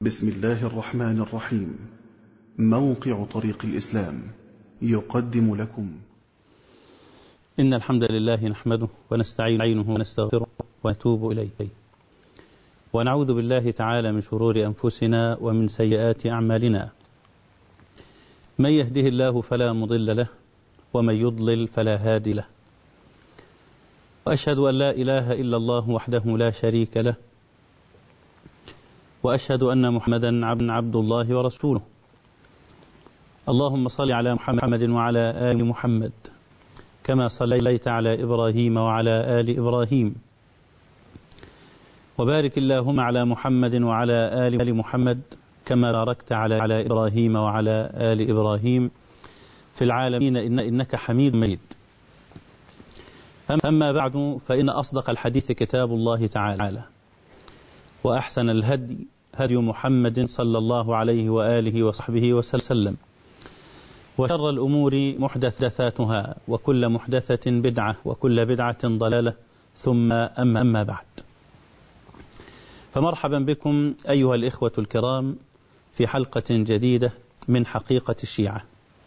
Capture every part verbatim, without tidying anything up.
بسم الله الرحمن الرحيم. موقع طريق الإسلام يقدم لكم إن الحمد لله نحمده ونستعينه ونستغفره ونتوب إليه ونعوذ بالله تعالى من شرور أنفسنا ومن سيئات أعمالنا. من يهده الله فلا مضل له ومن يضلل فلا هادي له، وأشهد أن لا إله إلا الله وحده لا شريك له، وأشهد أن محمدا عبد الله ورسوله. اللهم صل على محمد وعلى آل محمد كما صليت على إبراهيم وعلى آل إبراهيم، وبارك اللهم على محمد وعلى آل محمد كما باركت على إبراهيم وعلى آل إبراهيم في العالمين إنك حميد مجيد. أما بعد، فإن أصدق الحديث كتاب الله تعالى، وأحسن الهدي هدي محمد صلى الله عليه وآله وصحبه وسلم، وشر الأمور محدثاتها، وكل محدثة بدعة، وكل بدعة ضلالة، ثم أما, أما بعد. فمرحبا بكم أيها الإخوة الكرام في حلقة جديدة من حقيقة الشيعة،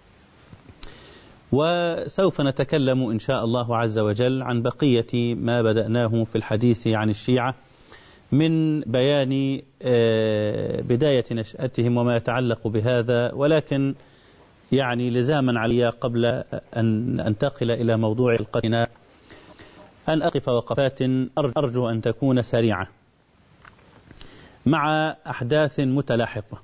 وسوف نتكلم إن شاء الله عز وجل عن بقية ما بدأناه في الحديث عن الشيعة من بيان بداية نشأتهم وما يتعلق بهذا، ولكن يعني لزاما علي قبل أن أنتقل إلى موضوع حلقتنا أن أقف وقفات أرجو أن تكون سريعة مع أحداث متلاحقة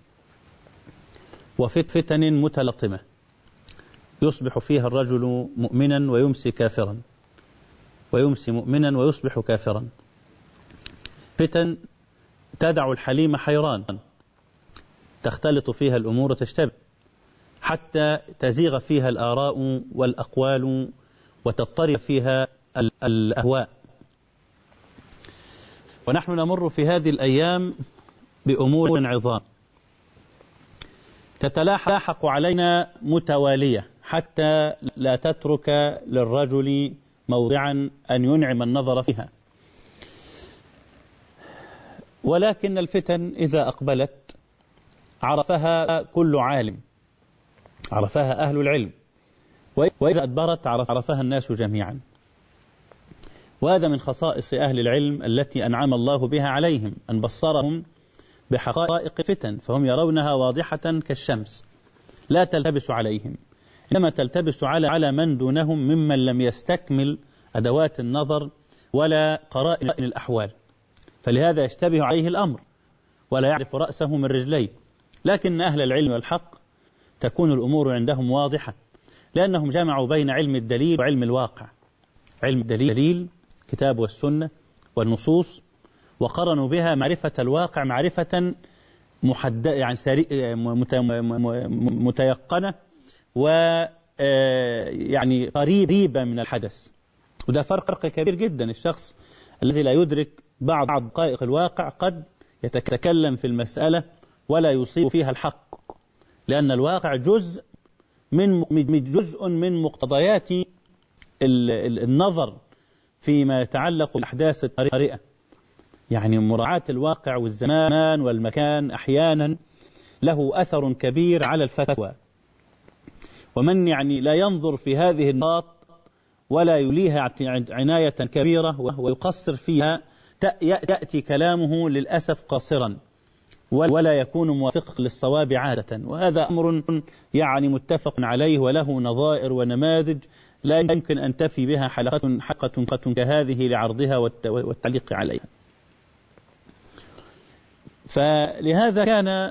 وفتن متلطمة يصبح فيها الرجل مؤمنا ويمسي كافرا، ويمسي مؤمنا ويصبح كافرا. فتن تدع الحليم حيران، تختلط فيها الأمور وتشتبه حتى تزيغ فيها الآراء والأقوال وتضطرب فيها الأهواء. ونحن نمر في هذه الأيام بأمور عظام تتلاحق علينا متوالية حتى لا تترك للرجل موضعا أن ينعم النظر فيها. ولكن الفتن إذا أقبلت عرفها كل عالم، عرفها أهل العلم، وإذا أدبرت عرفها الناس جميعا. وهذا من خصائص أهل العلم التي أنعم الله بها عليهم، أن بصرهم بحقائق الفتن فهم يرونها واضحة كالشمس لا تلتبس عليهم، إنما تلتبس على على من دونهم ممن لم يستكمل أدوات النظر ولا قرائن الأحوال، فلهذا يشتبه عليه الأمر ولا يعرف رأسه من رجليه. لكن أهل العلم والحق تكون الأمور عندهم واضحة، لأنهم جمعوا بين علم الدليل وعلم الواقع. علم الدليل كتاب والسنة والنصوص، وقرنوا بها معرفة الواقع معرفة محددة يعني متيقنة ويعني قريبة من الحدث. وده فرق كبير جدا. الشخص الذي لا يدرك بعض دقائق الواقع قد يتكلم في المسألة ولا يصيب فيها الحق، لأن الواقع جزء من جزء من مقتضيات النظر فيما يتعلق بالأحداث الطارئة. يعني مراعاة الواقع والزمان والمكان أحيانا له أثر كبير على الفتوى، ومن يعني لا ينظر في هذه النقاط ولا يليها عناية كبيرة ويقصر فيها يأتي كلامه للأسف قاصرا ولا يكون موافق للصواب عادة. وهذا أمر يعني متفق عليه وله نظائر ونماذج لا يمكن أن تفي بها حلقة حلقة كهذه لعرضها والتعليق عليها. فلهذا كان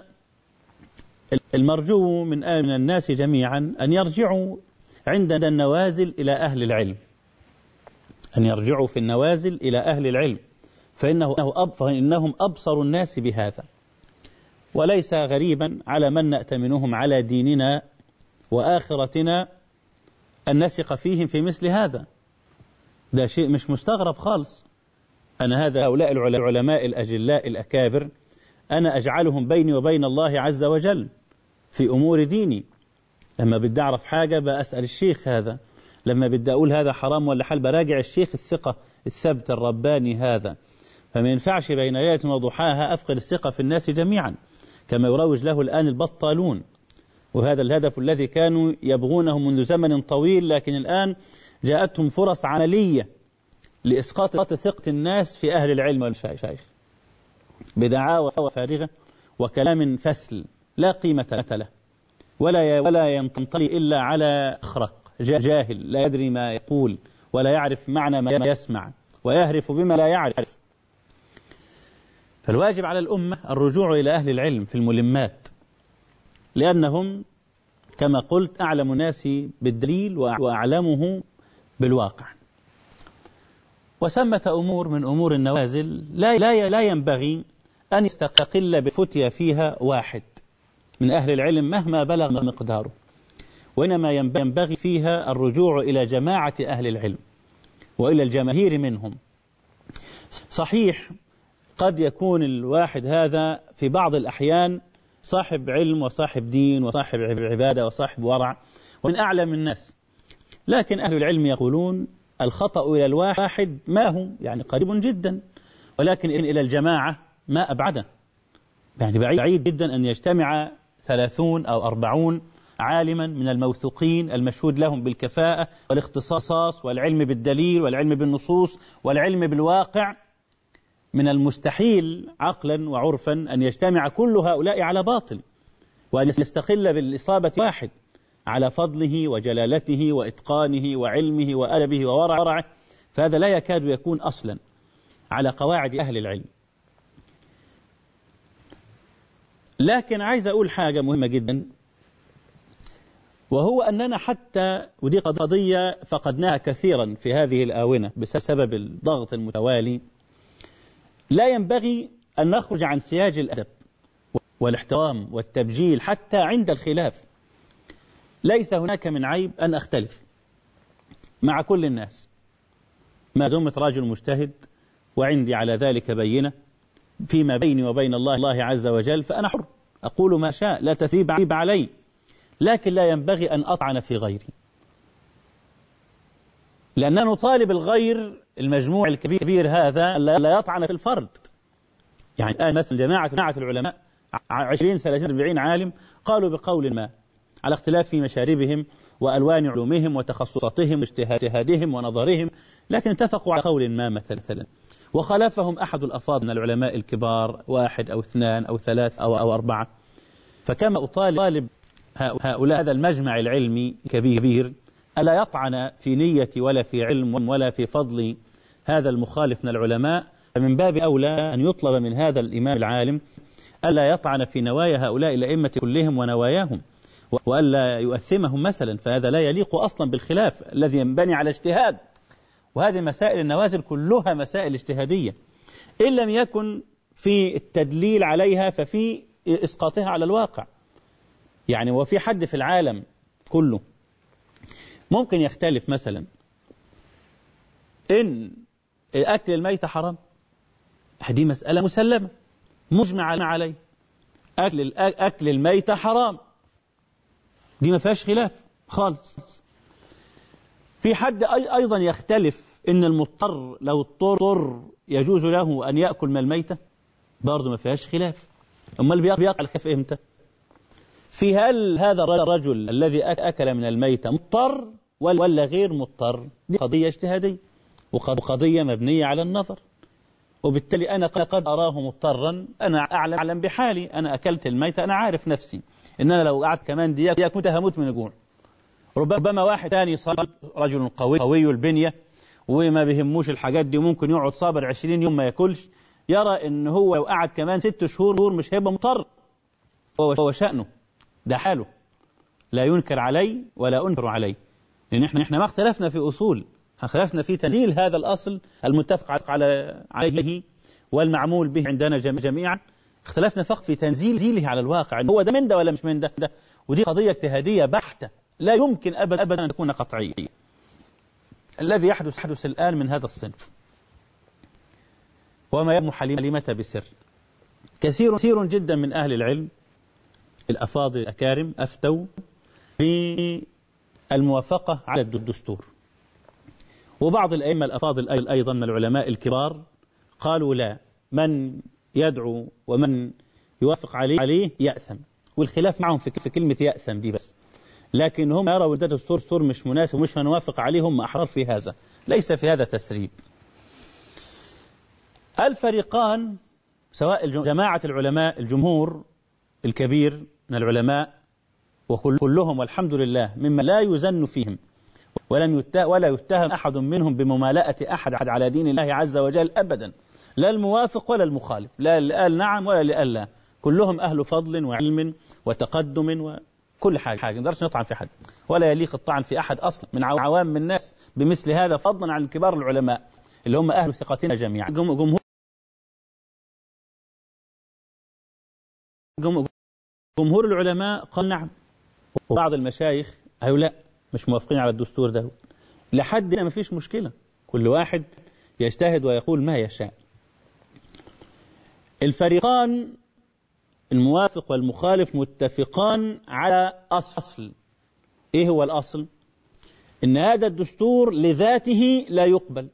المرجو من الناس جميعا أن يرجعوا عند النوازل إلى أهل العلم، أن يرجعوا في النوازل إلى أهل العلم، فإنه فإنهم أبصر الناس بهذا. وليس غريبا على من نأتمنهم على ديننا وآخرتنا أن نثق فيهم في مثل هذا. ده شيء مش مستغرب خالص. أنا هذا هؤلاء العلماء الأجلاء الأكابر أنا أجعلهم بيني وبين الله عز وجل في أمور ديني. لما بدي أعرف حاجة بأسأل الشيخ هذا، لما بدي أقول هذا حرام ولا حل براجع الشيخ الثقة الثبت الرباني هذا. فما ينفعش بين ليلة وضحاها أفقد الثقة في الناس جميعا. كما يروج له الآن البطالون، وهذا الهدف الذي كانوا يبغونه منذ زمن طويل، لكن الآن جاءتهم فرص عملية لإسقاط ثقة الناس في أهل العلم والمشايخ بدعاوى فارغة وكلام فسل لا قيمة له، ولا ولا ينطلي إلا على أخرق جاهل لا يدري ما يقول ولا يعرف معنى ما يسمع ويهرف بما لا يعرف. فالواجب على الأمة الرجوع إلى أهل العلم في الملمات، لأنهم كما قلت أعلم الناس بالدليل وأعلمه بالواقع. وثمة أمور من أمور النوازل لا لا لا ينبغي أن يستقل بفتيا فيها واحد من أهل العلم مهما بلغ مقداره، وإنما ينبغي فيها الرجوع إلى جماعة أهل العلم وإلى الجماهير منهم. صحيح قد يكون الواحد هذا في بعض الأحيان صاحب علم وصاحب دين وصاحب عبادة وصاحب ورع ومن أعلم الناس، لكن أهل العلم يقولون الخطأ إلى الواحد ما هو يعني قريب جدا، ولكن إلى الجماعة ما أبعده، يعني بعيد جدا أن يجتمع ثلاثون أو أربعون عالما من الموثوقين المشهود لهم بالكفاءة والاختصاص والعلم بالدليل والعلم بالنصوص والعلم بالواقع. من المستحيل عقلا وعرفا أن يجتمع كل هؤلاء على باطل، وأن يستقل بالإصابة واحد على فضله وجلالته وإتقانه وعلمه وأدبه وورعه، فهذا لا يكاد يكون أصلا على قواعد أهل العلم. لكن عايز أقول حاجة مهمة جدا، وهو أننا حتى ودي قضية فقدناها كثيرا في هذه الآونة بسبب الضغط المتوالي، لا ينبغي أن نخرج عن سياج الأدب والاحترام والتبجيل حتى عند الخلاف. ليس هناك من عيب أن أختلف مع كل الناس ما دمت رجل مجتهد وعندي على ذلك بينة فيما بيني وبين الله الله عز وجل، فأنا حر أقول ما شاء لا تثريب علي، لكن لا ينبغي أن أطعن في غيري، لأننا نطالب الغير المجموع الكبير هذا لا يطعن في الفرد. يعني الآن مثلا جماعة جماعة العلماء عشرين ثلاثين أربعين عالم قالوا بقول ما على اختلاف في مشاربهم وألوان علومهم وتخصصاتهم واجتهادهم ونظرهم، لكن اتفقوا على قول ما مثلا، وخالفهم أحد الأفاضل من العلماء الكبار، واحد أو اثنان أو ثلاث أو, أو أربعة. فكما أطالب هؤلاء هذا المجمع العلمي الكبير ألا يطعن في نية ولا في علم ولا في فضل هذا المخالف من العلماء، فمن باب أولى أن يطلب من هذا الإمام العالم ألا يطعن في نوايا هؤلاء الأئمة كلهم ونواياهم، وألا يؤثمهم مثلا، فهذا لا يليق أصلا بالخلاف الذي ينبني على اجتهاد. وهذه مسائل النوازل كلها مسائل اجتهادية، إن لم يكن في التدليل عليها ففي إسقاطها على الواقع. يعني وفي حد في العالم كله ممكن يختلف مثلا إن أكل الميت حرام، هذه مسألة مسلمة مجمع عليه، أكل أكل الميت حرام، دي ما فيهاش خلاف خالص. في حد أيضا يختلف إن المضطر لو اضطر يجوز له أن يأكل من الميتة، برضه ما فيهاش خلاف. أما اللي بيقع الخلاف إمتى؟ في هل هذا الرجل الذي أكل من الميتة مضطر ولا غير مضطر؟ دي قضية اجتهادية وقضية مبنية على النظر، وبالتالي أنا قد أراه مضطرا، أنا أعلم بحالي، أنا أكلت الميتة، أنا عارف نفسي إن أنا لو قعدت كمان دقيقة كنت هموت من الجوع. ربما واحد ثاني صار رجل قوي قوي البنية وما بيهموش الحاجات دي، ممكن يقعد صابر عشرين يوم ما ياكلش، يرى إن هو لو قعد كمان ست شهور مش هيبقى مضطر، هو شأنه، ده حاله، لا ينكر علي ولا أنكر عليه، لأن إحنا إحنا ما اختلفنا في أصول، اختلفنا في تنزيل هذا الأصل المتفق على عليه والمعمول به عندنا جميعا، اختلفنا فقط في تنزيله على الواقع، إن هو ده من ده ولا مش من ده, ده. ودي قضية اجتهادية بحتة لا يمكن أبدا أبدا أن تكون قطعية. الذي يحدث يحدث الآن من هذا الصنف وما يبنو حليمة بسر. كثير كثير جدا من أهل العلم الأفاضل الأكارم أفتوا في الموافقة على الدستور، وبعض الأئمة الأفاضل أيضا من العلماء الكبار قالوا لا، من يدعو ومن يوافق عليه عليه يأثم، والخلاف معهم في في كلمة يأثم دي بس، لكن هم يروا ده دستور دستور مش مناسب ومش هنوافق عليه، هم أحرار في هذا، ليس في هذا تسريب. الفريقان سواء جماعة العلماء الجمهور الكبير من العلماء وكلهم والحمد لله مما لا يزن فيهم ولم يتهم ولا يتهم أحد منهم بممالأة أحد على دين الله عز وجل أبدا، لا الموافق ولا المخالف، لا اللي قال نعم ولا اللي قال لا، كلهم أهل فضل وعلم وتقدم وكل حاجة حاجة، ما نقدرش نطعن في حد ولا يليق الطعن في أحد أصلا من عوام الناس بمثل هذا، فضلا عن كبار العلماء اللي هم أهل ثقتنا جميعا. جمهور جمهور العلماء قال نعم، وبعض المشايخ قالوا لا مش موافقين على الدستور ده، لحد هنا ما فيش مشكلة، كل واحد يجتهد ويقول ما يشاء. الفريقان الموافق والمخالف متفقان على أصل. إيه هو الأصل؟ إن هذا الدستور لذاته لا يقبل.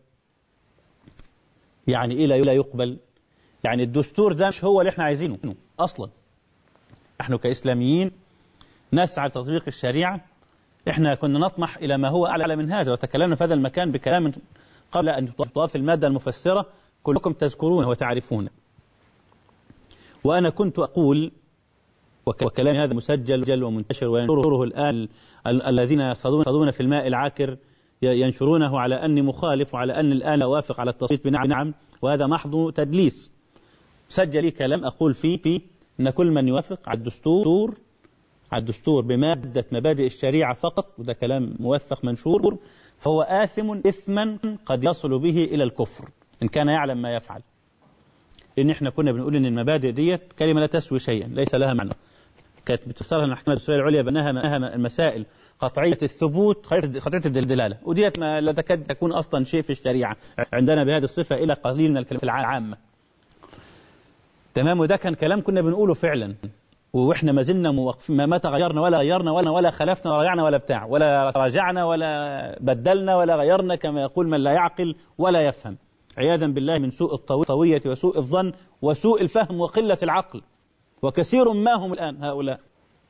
يعني إيه لا يقبل؟ يعني الدستور ده مش هو اللي احنا عايزينه أصلا. نحن كإسلاميين نسعى لتطبيق الشريعة، احنا كنا نطمح إلى ما هو أعلى من هذا، وتكلمنا في هذا المكان بكلام قبل أن تضاف المادة المفسرة كلكم تذكرونه وتعرفونه. وأنا كنت أقول، وكلامي هذا مسجل ومنتشر وينشره الآن الذين يصطادون في الماء العاكر ينشرونه على أني مخالف وعلى أن الآن أوافق على التصويت بنعم، وهذا محض تدليس. سجل لي كلام أقول فيه, فيه أن كل من يوافق على الدستور على الدستور بمادة مبادئ الشريعة فقط، وده كلام موثق منشور، فهو آثم إثما قد يصل به إلى الكفر إن كان يعلم ما يفعل. لأن إحنا كنا بنقول إن المبادئ ديت كلمة لا تسوي شيئا، ليس لها معنى. كانت بتفسرها المحكمة الدستورية العليا بأنها المسائل قطعية الثبوت قطعية الدلالة، وديت ما لا تكاد تكون أصلا شيء في الشريعة عندنا بهذه الصفة إلى قليل من الكلمات العامة. تمام، وده كان كلام كنا بنقوله فعلا، وإحنا ما زلنا موقفين، ما, ما تغيرنا ولا غيرنا ولا ولا خلفنا ولا رجعنا ولا بتاع ولا راجعنا ولا بدلنا ولا غيرنا، كما يقول من لا يعقل ولا يفهم، عياذا بالله من سوء الطوية وسوء الظن وسوء الفهم وقلة العقل، وكثير ما هم الآن هؤلاء.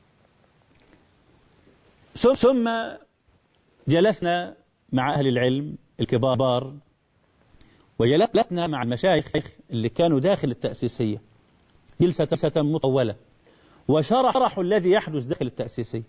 ثم جلسنا مع أهل العلم الكبار، وجلسنا مع المشايخ اللي كانوا داخل التأسيسية جلسة مطولة، وشرحوا الذي يحدث داخل التأسيسية،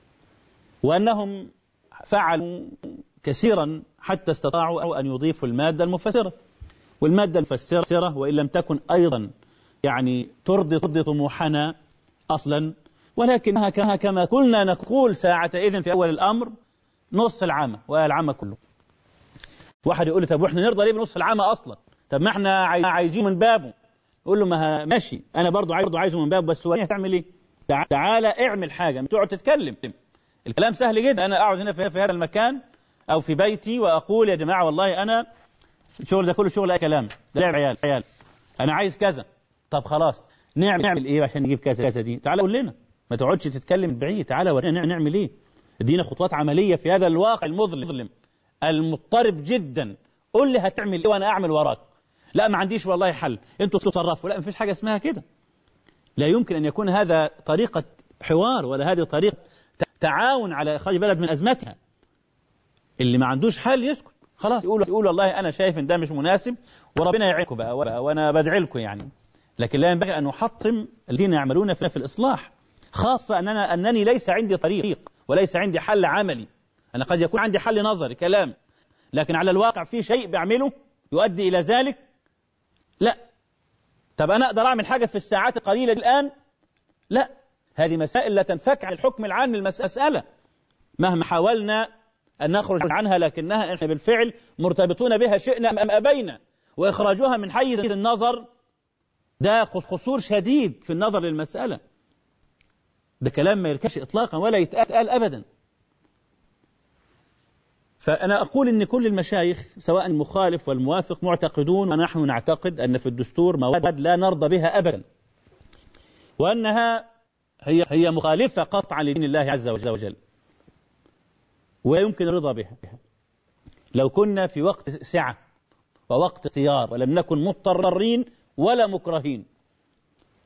وأنهم فعلوا كثيرا حتى استطاعوا أن يضيفوا المادة المفسرة، والمادة المفسرة وإن لم تكن أيضا يعني ترضي ترضي طموحنا أصلا، ولكنها كما كنا نقول ساعة إذن في أول الأمر نص العامة والعامة كله. واحد يقول لي طب وإحنا نرضى ليه بنص العامة أصلا؟ طب ما إحنا عايزين من بابه. يقول له ما ماشي، أنا برضو برضو عايزه من بابه، بس هو هتعمل إيه؟ تعالى اعمل حاجة، تقعد تتكلم. الكلام سهل جدا، أنا أقعد هنا في هذا المكان أو في بيتي وأقول يا جماعة والله أنا الشغل ده كله شغل أي كلام، ده لعب عيال عيال، أنا عايز كذا. طب خلاص نعمل نعمل إيه عشان نجيب كذا كذا دي؟ تعالى قول لنا، ما تقعدش تتكلم بعيد، تعالى ورينا نعمل إيه. ادينا خطوات عملية في هذا الواقع المظلم المضطرب جدا. قول لي هتعمل إيه وأنا أعمل وراك. لا ما عنديش والله حل، أنتوا تتصرفوا. لا ما فيش حاجة اسمها كده. لا يمكن أن يكون هذا طريقة حوار ولا هذه طريقة تعاون على إخراج بلد من أزمتها. اللي ما عندوش حل يسكت خلاص، يقول يقول والله أنا شايف إن ده مش مناسب وربنا يعينكم بقى وأنا بدعي لكم يعني. لكن لا ينبغي أن نحطم الذين يعملون في الإصلاح، خاصة أننا أنني ليس عندي طريق وليس عندي حل عملي. أنا قد يكون عندي حل نظري كلام، لكن على الواقع في شيء بعمله يؤدي إلى ذلك. لا. طب أنا أقدر أعمل حاجة في الساعات القليلة الآن؟ لا. هذه مسائل لا تنفك عن الحكم العام للمسألة مهما حاولنا أن نخرج عنها، لكنها إحنا بالفعل مرتبطون بها شئنا أم أبينا، وإخراجها من حيز النظر ده قصور شديد في النظر للمسألة. ده كلام ما يركش إطلاقا ولا يتقال أبدا. فأنا أقول إن كل المشايخ سواء المخالف والموافق معتقدون، ونحن نعتقد أن في الدستور مواد لا نرضى بها أبدا، وأنها هي هي مخالفة قطعا لدين الله عز وجل، ويمكن الرضا بها لو كنا في وقت سعة ووقت اختيار ولم نكن مضطرين ولا مكرهين.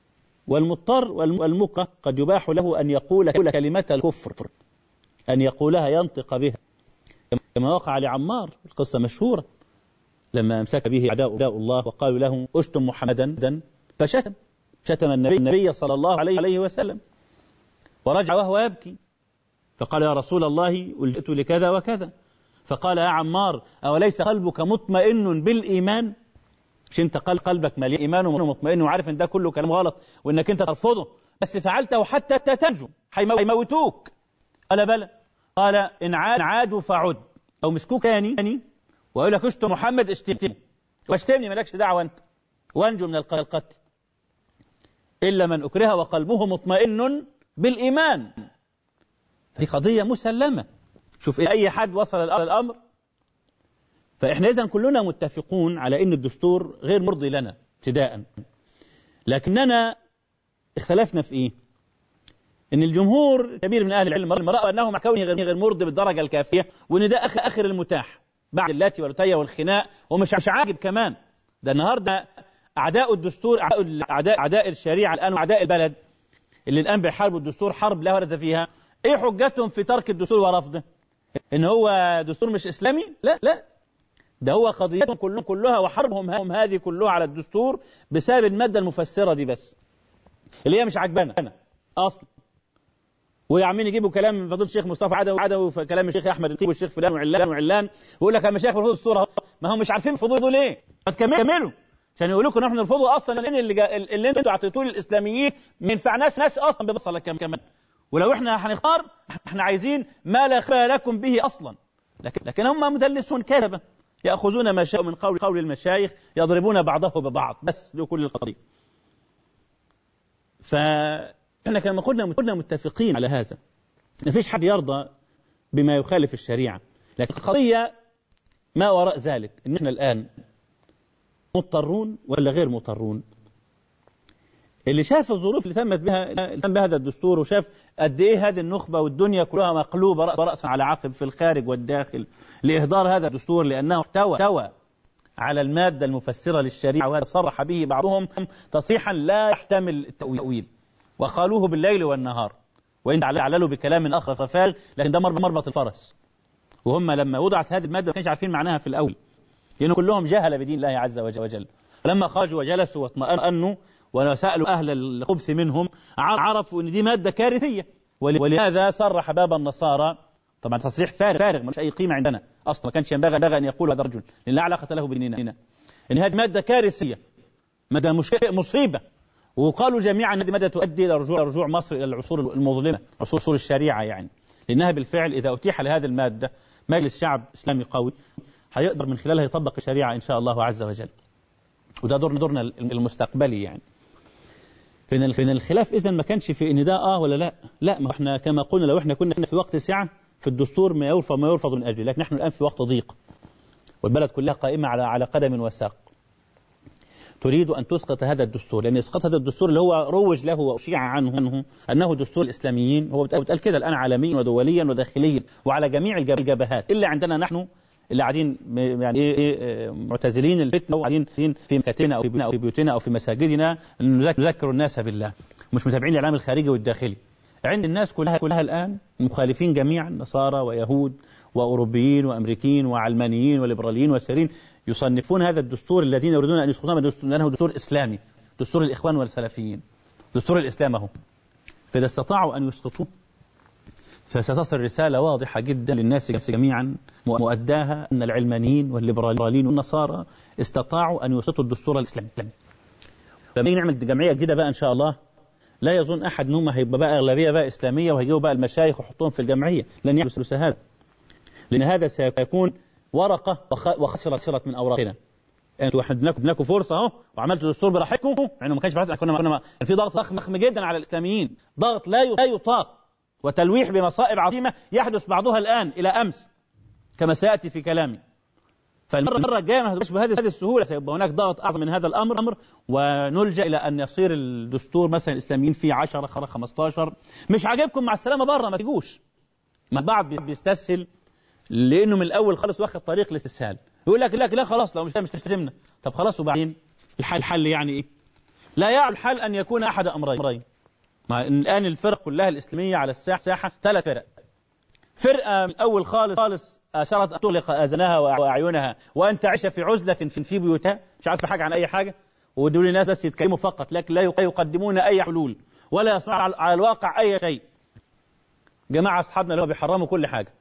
والمضطر والمكره قد يباح له أن يقول كلمة الكفر، أن يقولها ينطق بها، كما وقع لعمار، القصة مشهورة لما أمسك به أعداء الله وقالوا له اشتم محمدا فشتم شتم النبي, النبي صلى الله عليه وسلم، ورجع وهو يبكي فقال يا رسول الله ألجئت لكذا وكذا، فقال يا عمار أوليس قلبك مطمئن بالإيمان؟ مش انت قلبك مليء إيمان ومطمئن وعارف ان ده كله كلام غلط وانك انت ترفضه، بس فعلته حتى تنجو، هيموتوك. قال بلى. قال إن عادوا فعد، أو مسكوك يعني ويقول لك اشتم محمد اشتمني واشتمني مالكش دعوة أنت، وانجو من القتل، إلا من أكره وقلبه مطمئن بالإيمان. هذه قضية مسلمة. شوف أي حد وصل الأمر. فإحنا إذن كلنا متفقون على أن الدستور غير مرضي لنا ابتداء، لكننا اختلفنا في إيه؟ إن الجمهور كبير من أهل العلم رأوا أنه مع كونه غير مرضي بالدرجة الكافية، وإن ده آخر آخر المتاح بعد اللاتي والتي والخناق، ومش مش عاجب كمان. ده النهارده أعداء الدستور، أعداء أعداء الشريعة الآن وأعداء البلد اللي الآن بيحاربوا الدستور حرب لا ورد فيها، إيه حجتهم في ترك الدستور ورفضه؟ إن هو دستور مش إسلامي؟ لا لا، ده هو قضيتهم كلهم كلها وحربهم هذه كلها على الدستور بسبب المادة المفسرة دي بس، اللي هي مش عجبانا أنا أصلا. ويعملين يجيبوا كلام من فضيله الشيخ مصطفى عدوي عدوي في كلام الشيخ احمد الطيب والشيخ فلان وعلان وعلان، ويقول لك يا مشايخ بنرفض الصوره، ما هم مش عارفين يرفضوا ليه؟ ما تكملوا عشان يقولوا لكم نحن نرفضوا اصلا، لان اللي اللي انتوا اعطيتوه للاسلاميين ما ينفعناش ناس اصلا ببصله كمان، ولو احنا هنختار احنا عايزين ما لا خير لكم به اصلا. لكن لكن هم مدلسون كذبه ياخذون ما شاءوا من قول قول المشايخ يضربون بعضه ببعض، بس لكل القضيه. فاحنا كما قلنا كنا متفقين على هذا، ما فيش حد يرضى بما يخالف الشريعة، لكن القضية ما وراء ذلك إن إحنا الآن مضطرون ولا غير مضطرون. اللي شاف الظروف اللي تمت بها تم بهذا الدستور، وشاف قد إيه هذه النخبة والدنيا كلها مقلوبة رأس رأسا على عقب في الخارج والداخل لإهدار هذا الدستور، لأنه احتوى على المادة المفسرة للشريعة، وصرح به بعضهم تصريحا لا يحتمل التأويل، وقالوه بالليل والنهار، وإن تعللوا بكلام آخر فارغ، لكن ده مربط الفرس. وهم لما وضعت هذه المادة ما كانش عارفين معناها في الأول، لأنه كلهم جهل بدين الله عز وجل. لما خرجوا وجلسوا واطمأنوا وسألوا أهل الخبث منهم عرفوا أن دي مادة كارثية، ولهذا صرح باب النصارى، طبعا تصريح فارغ فارغ مش أي قيمة عندنا أصلا، ما كانش ينبغي أن يقول هذا الرجل لأن لا علاقة له بديننا، إن هذه مادة كارثية، مادة مصيبة. وقالوا جميعا أن هذه مادة تؤدي إلى رجوع رجوع مصر إلى العصور المظلمة، عصور الشريعة يعني، لأنها بالفعل إذا أتيح لهذه المادة مجلس شعب إسلامي قوي هيقدر من خلالها يطبق الشريعة إن شاء الله عز وجل، وده دورنا دورنا المستقبلي يعني. فإن الخلاف إذن ما كانش في إن ده آه ولا لا، لا، ما إحنا كما قلنا لو إحنا كنا في وقت سعة في الدستور ما يرفض ما يرفض من أجله، لكن نحن الآن في وقت ضيق والبلد كلها قائمة على على قدم وساق. تريد أن تسقط هذا الدستور، لأن إسقاط هذا الدستور اللي هو روج له وأشيع عنه أنه دستور الإسلاميين، هو بتقال كده الآن عالميا ودوليا وداخليا وعلى جميع الجبهات، إلا عندنا نحن اللي قاعدين يعني إيه معتزلين الفتنة، وقاعدين في مكاتبنا أو في بيوتنا أو في مساجدنا نذكر الناس بالله، مش متابعين الإعلام الخارجي والداخلي. عند الناس كلها كلها الآن مخالفين جميعا، نصارى ويهود وأوروبيين وأمريكيين وعلمانيين وليبراليين وسارين، يصنفون هذا الدستور الذين يريدون أن يسقطوه لأنه دستور إسلامي، دستور الإخوان والسلفيين، دستور الإسلام هو. فإذا استطاعوا أن يسقطوه فستصل رسالة واضحة جدا للناس جميعا مؤداها أن العلمانيين والليبراليين والنصارى استطاعوا أن يسقطوا الدستور الإسلامي. لما نعمل جمعية جديدة بقى إن شاء الله، لا يظن أحد أنهم هيبقى بقى أغلبية بقى إسلامية وهيجيبوا بقى المشايخ ويحطوهم في الجمعية، لن يحدث هذا، لأن هذا سيكون ورقة وخسرت من أوراقنا. انتوا احنا ادينا لكم فرصه اهو وعملتوا دستور براحتكم، يعني ما كانش براحتنا، كنا كنا في ضغط ضخم جدا على الاسلاميين، ضغط لا يطاق، وتلويح بمصائب عظيمه يحدث بعضها الان الى امس كما سياتي في كلامي. فالمره الجايه ما هتبقاش بهذه السهوله، سيبقى هناك ضغط اعظم من هذا الامر، ونلجا الى ان يصير الدستور مثلا الاسلاميين فيه عشرة خمستاشر. مش عاجبكم مع السلامه بره، ما تجوش. ما بعض بيستسهل لانه من الاول خالص واخد طريق الاستسهال، يقول لك لا لا خلاص لو مش مش تلزمنا. طب خلاص وبعدين الحل الحل يعني ايه؟ لا يعلو الحال أن يكون أحد أمرين. الآن الفرق كلها الإسلامية على الساحة ثلاث فرق. فرقة من أول خالص خالص أشرت أن تغلق آذانها وأعينها وأن تعيش في عزلة في بيوتها، مش عارفة حاجة عن أي حاجة، ودول الناس بس يتكلموا فقط لكن لا يقدمون أي حلول ولا يصنعوا على الواقع أي شيء. جماعة أصحابنا اللي هو بيحرموا كل حاجة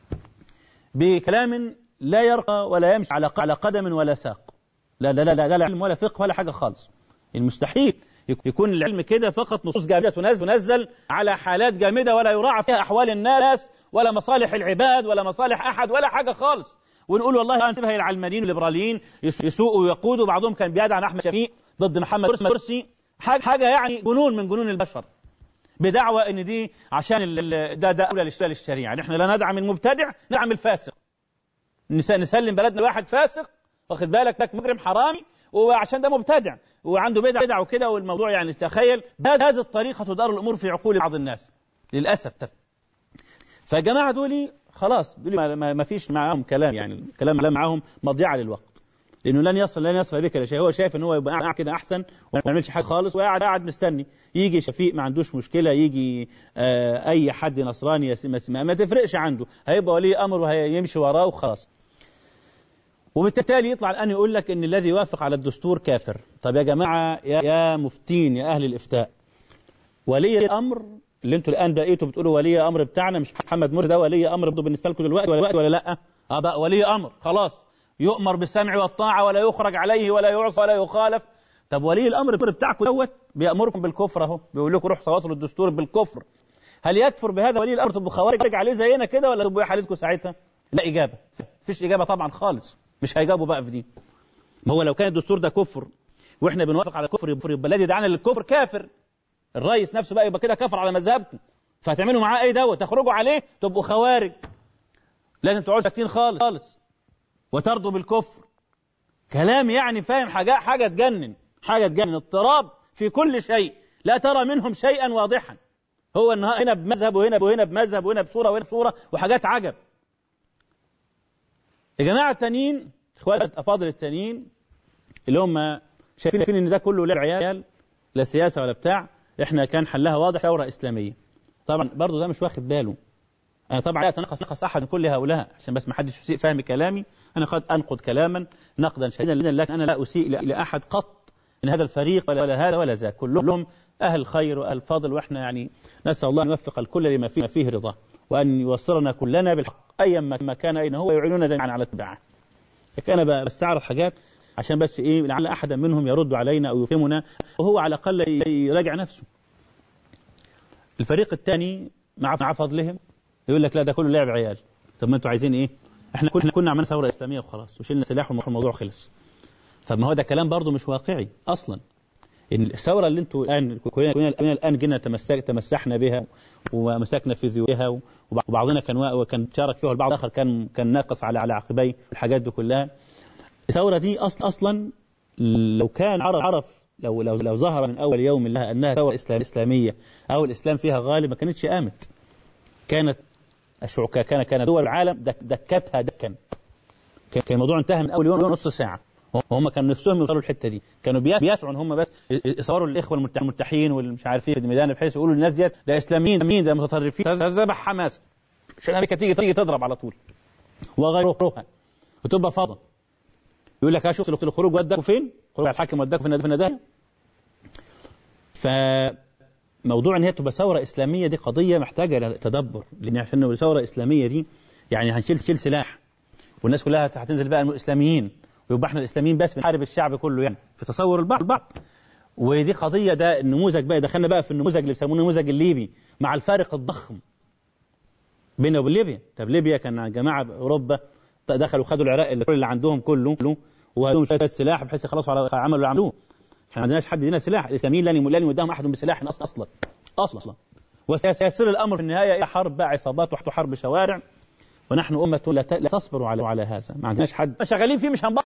بكلام لا يرقى ولا يمشي على على قدم ولا ساق. لا لا لا لا لا علم ولا فقه ولا حاجة خالص. المستحيل يكون العلم كده فقط نصوص جامدة تنزل تنزل على حالات جامدة ولا يراعى فيها أحوال الناس ولا مصالح العباد ولا مصالح أحد ولا حاجة خالص. ونقول والله هنسيبها العلمانيين والليبراليين يسوقوا ويقودوا، بعضهم كان بيدعم أحمد شفيق ضد محمد مرسي، حاجة يعني جنون من جنون البشر، بدعوى ان دي عشان ده ده اولى للشريعه. نحن لا ندعم المبتدع، ندعم الفاسق. نسلم بلدنا لواحد فاسق، واخد بالك، لك مجرم حرامي، وعشان ده مبتدع وعنده بدع بدع وكده، والموضوع يعني تخيل بهذه الطريقه تدار الامور في عقول بعض الناس للاسف. فجماعه دول خلاص دول ما فيش معاهم كلام، يعني الكلام معاهم مضيعه للوقت، لانه لن يصل لن يصل بك لشيء. هو شايف ان هو يبقى قاعد كده احسن وما يعملش حاجه خالص، وقاعد قاعد مستني يجي شفيق ما عندوش مشكله، يجي آه اي حد نصراني ما, ما تفرقش عنده، هيبقى ولي امر وهيمشي وراه وخلاص. وبالتالي يطلع الان يقول لك ان الذي يوافق على الدستور كافر. طب يا جماعه يا, يا مفتين يا اهل الافتاء، ولي الامر اللي انتوا الان بقيتوا بتقولوا ولي امر بتاعنا مش محمد مرسي ده ولي امر برضه بالنسبه لكم دلوقتي ولا ولا لا؟ اه بقى ولي امر خلاص، يؤمر بالسمع والطاعة ولا يخرج عليه ولا يعصى ولا يخالف. طب ولي الأمر بتاعكم دوت بيأمركم بالكفر اهو، بيقول لكم روح صوتوا للدستور بالكفر. هل يكفر بهذا ولي الأمر؟ تبقوا خوارج عليه زينا كده ولا تبقوا حالتكم ساعتها؟ لا إجابة، مفيش إجابة طبعا خالص، مش هيجابوا بقى في دي. ما هو لو كان الدستور ده كفر واحنا بنوافق على الكفر يبقى الذي دعانا للكفر كافر. الرئيس نفسه بقى يبقى كده كفر على مذهبكم، فهتعملوا معاه ايه دوت؟ تخرجوا عليه تبقوا خوارج. لازم تقعدوا ساكتين خالص خالص وترضوا بالكفر. كلام يعني فاهم حاجة حاجة تجنن، حاجة تجنن، اضطراب في كل شيء، لا ترى منهم شيئا واضحا. هو هنا بمذهب وهنا وهنا بمذهب وهنا بصورة وهنا بصورة وحاجات عجب. يا جماعة التانيين اخوات افاضل التانيين اللي هم شايفين ان ده كله لعب عيال لا سياسة ولا بتاع، احنا كان حلها واضح، ثورة اسلامية. طبعا برضو ده مش واخد باله. أنا طبعا لا أتنقص أحد من كل هؤلاء عشان بس ما حدش يسيء فهم كلامي. أنا قد أنقد كلاما نقدا شديدا لكن أنا لا أسيء إلى أحد قط من هذا الفريق ولا, ولا هذا ولا ذاك، كلهم أهل خير وأهل فضل، وإحنا يعني نسأل الله أن يوفق الكل لما فيه, فيه رضاه، وأن يوصلنا كلنا بالحق أيا ما كان أين هو، يعيننا جميعا على اتباعه. لكن أنا بستعرض حاجات عشان بس إيه لعل أحدا منهم يرد علينا أو يفهمنا وهو على الأقل يراجع نفسه. الفريق الثاني مع فضلهم يقول لك لا ده كله لعب عيال. طب ما انتوا عايزين ايه؟ احنا كنا كنا عملنا ثوره اسلاميه وخلاص وشلنا سلاح والموضوع خلص. طب ما هو ده كلام برضه مش واقعي اصلا. ان الثوره اللي انتوا الان كلنا كلنا الان جينا تمسك تمسحنا بها ومسكنا في ذيولها، وبعضنا كان كان شارك فيها، والبعض الاخر كان كان ناقص على على عقبيه الحاجات دي كلها. الثوره دي اصلا اصلا لو كان عرف عرف لو لو لو ظهر من اول يوم لها انها ثوره اسلاميه او الاسلام فيها غالب ما كانتش قامت. كانت الشعوب كان كان دول العالم دك دكتها دكا. كان الموضوع انتهى من اول يوم نص ساعه، وهم كانوا نفسهم يوصلوا الحته دي، كانوا بيسعوا ان هم بس يصوروا الاخوه الملتحين والمش عارفين في الميدان بحيث يقولوا للناس ديت ده اسلاميين مين ده متطرفين، ذبح حماس عشان امريكا تيجي تيجي تضرب على طول وغيرها وتبقى فاضيه. يقول لك اشوف الخروج وداكوا فين؟ خروج على الحاكم وداكوا فين؟ في النداء. ف موضوع ان هي تبقى ثوره اسلاميه دي قضيه محتاجه تدبر، لان عشان نبقى ثوره اسلاميه دي يعني هنشيل شيل سلاح والناس كلها هتنزل بقى الاسلاميين ويبقى احنا الاسلاميين بس بنحارب الشعب كله، يعني في تصور البعض البعض. ودي قضيه، ده النموذج بقى دخلنا بقى في النموذج اللي بيسموه النموذج الليبي مع الفارق الضخم بيننا وبين ليبيا. طب ليبيا كان جماعه اوروبا دخلوا خدوا العراق اللي, اللي عندهم كله وهدوم شويه سلاح بحيث يخلصوا على عملوا اللي عملوه. احنا ما عندناش حد يدينا سلاح، الاسلاميين لن لن يداهم احد بسلاح اصلا اصلا اصلا وسيصير الامر في النهايه الى حرب بقى عصابات وحرب شوارع، ونحن امه لا تصبر على على هذا. ما عندناش حد شغالين فيه مش هنبطل.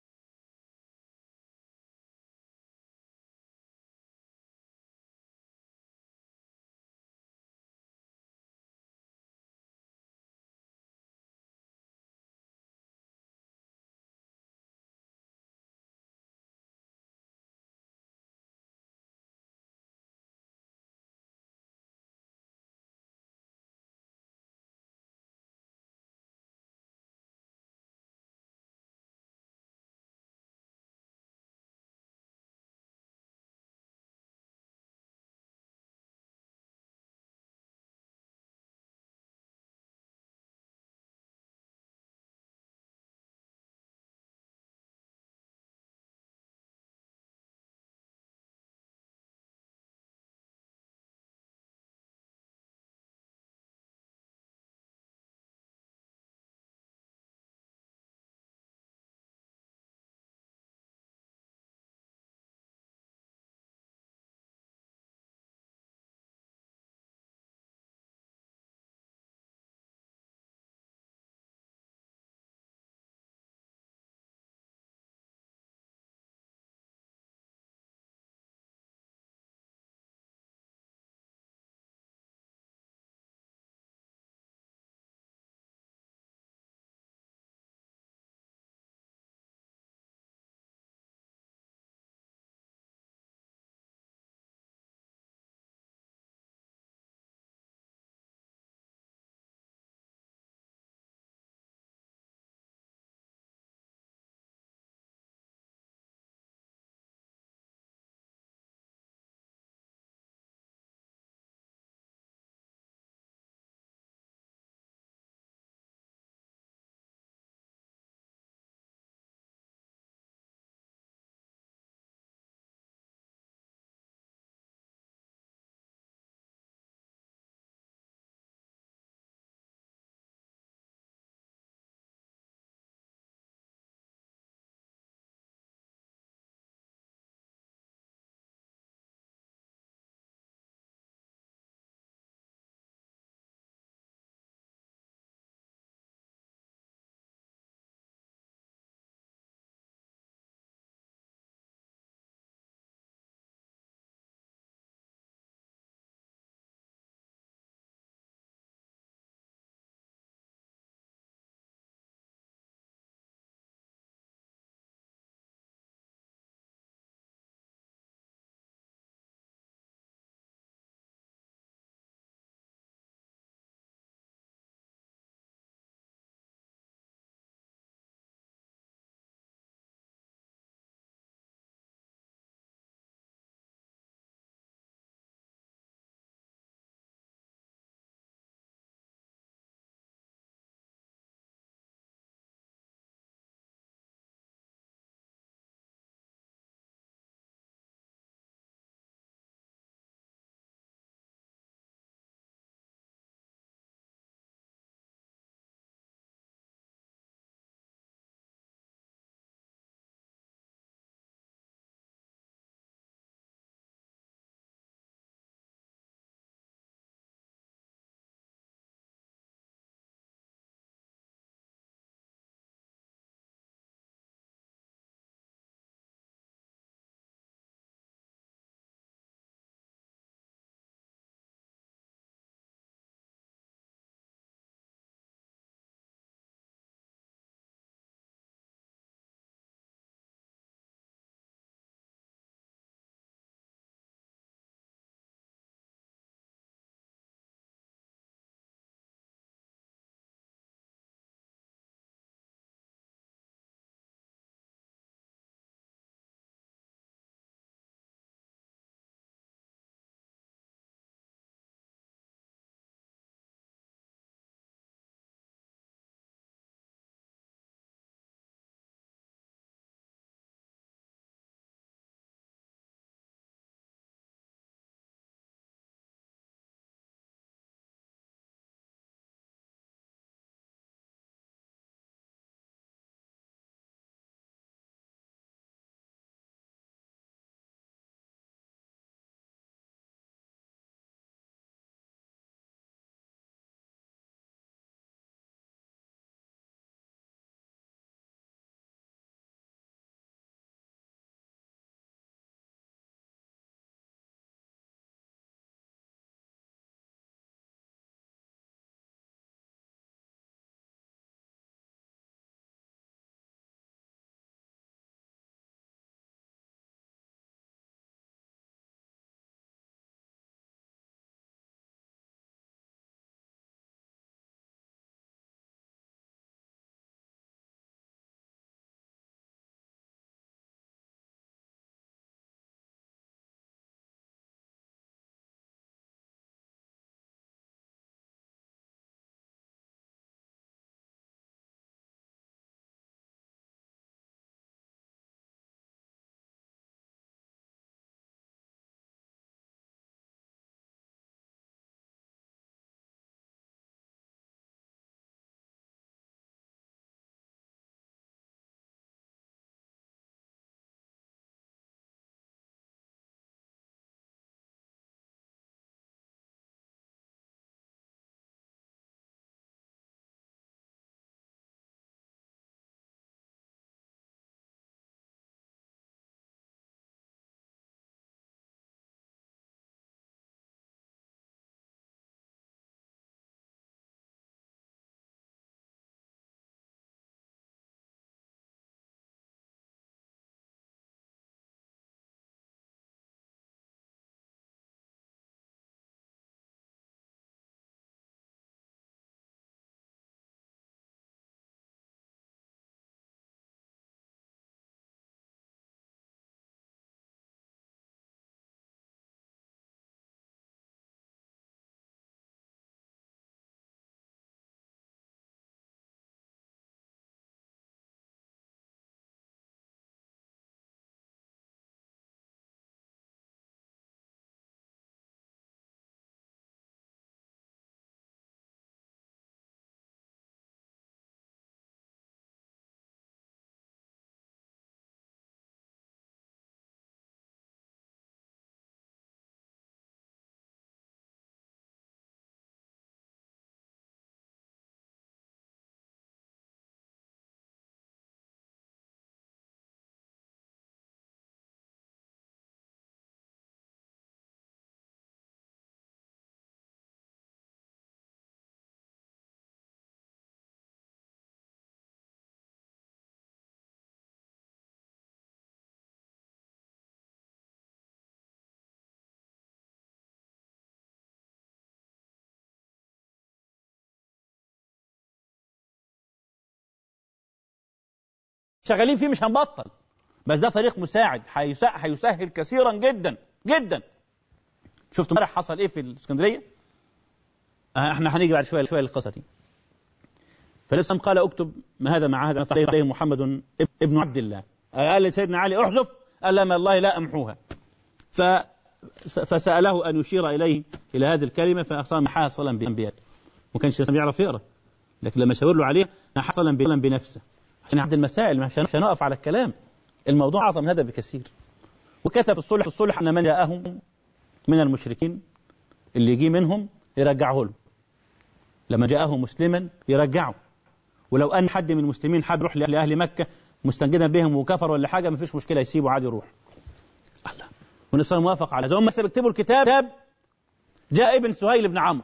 شغالين فيه مش هنبطل، بس ده طريق مساعد هيسهل كثيرا جدا جدا. شفتوا امبارح حصل ايه في الاسكندريه؟ آه احنا هنيجي بعد شويه شويه للقصه دي. فالنبي قال اكتب ما هذا مع هذا صحيح محمد ابن عبد الله. قال لسيدنا علي احذف، قال لا والله لا امحوها. ف فساله ان يشير اليه الى هذه الكلمه فصار محاها صلا بانبياء. ما كانش يعرف يقرا، لكن لما شاور له عليه محاها صلا بنفسه عشان يعد المسائل، مش هنقف على الكلام. الموضوع اعظم من هذا بكثير. وكتب الصلح الصلح ان من جاءهم من المشركين اللي يجي منهم يرجعه له، لما جاءه مسلما يرجعه. ولو ان حد من المسلمين حاب يروح لاهل مكه مستنجدا بهم وكفر ولا حاجه، ما فيش مشكله، يسيبه عادي يروح. الله. والنبي موافق على زي ما بيكتبوا الكتاب. جاء ابن سهيل بن عمرو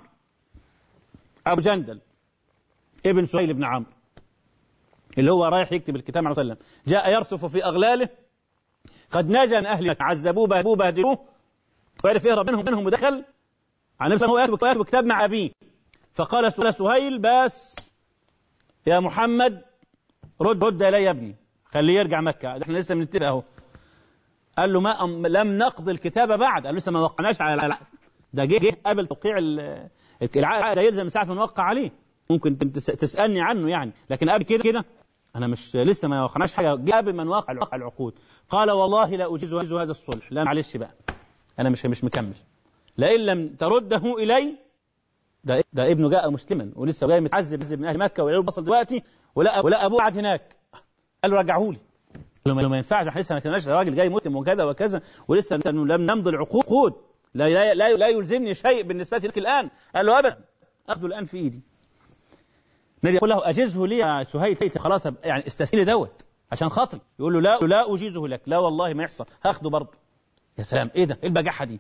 ابو جندل، ابن سهيل بن عمرو اللي هو رايح يكتب الكتاب عليه وسلم، جاء يرصف في اغلاله، قد نجا من اهله عذبوه بهدلوه وعرف يهرب منهم منهم ودخل على نفسه هو يكتب كتاب مع ابيه. فقال سهيل بس يا محمد رد رد الي يا ابني، خليه يرجع مكه، احنا لسه بنتفق اهو. قال له ما أم لم نقضي الكتابه بعد، قال له لسه ما وقعناش على العقد، ده جه قبل توقيع العقد، ده يلزم ساعه ما نوقع عليه. ممكن تسالني عنه يعني، لكن قبل كده كده انا مش لسه ما وقعناش حاجه، جه قبل ما نوقع العقود. قال والله لا اجيز هذا الصلح، لا معلش بقى انا مش مش مكمل، لئن لم ترده الي. ده ده ابنه جاء مسلما ولسه جاي متعذب من اهل مكه ويقول بصل دلوقتي ولا ولا ابوه قاعد هناك. قال له رجعه لي. قال له ما ينفعش، احنا لسه ما كناش، راجل جاي مسلم وكذا وكذا ولسه لم نمضي العقود، لا لا لا, لا يلزمني شيء بالنسبه لك الان. قال له ابدا، اخذه الان في ايدي. النبي يقول له اجزه لي يا سهيل، خلاص يعني استسهلي دوت عشان خاطري. يقول له لا لا اجيزه لك، لا والله ما يحصل، هاخده برضه. يا سلام، ايه ده، ايه البجاحه دي؟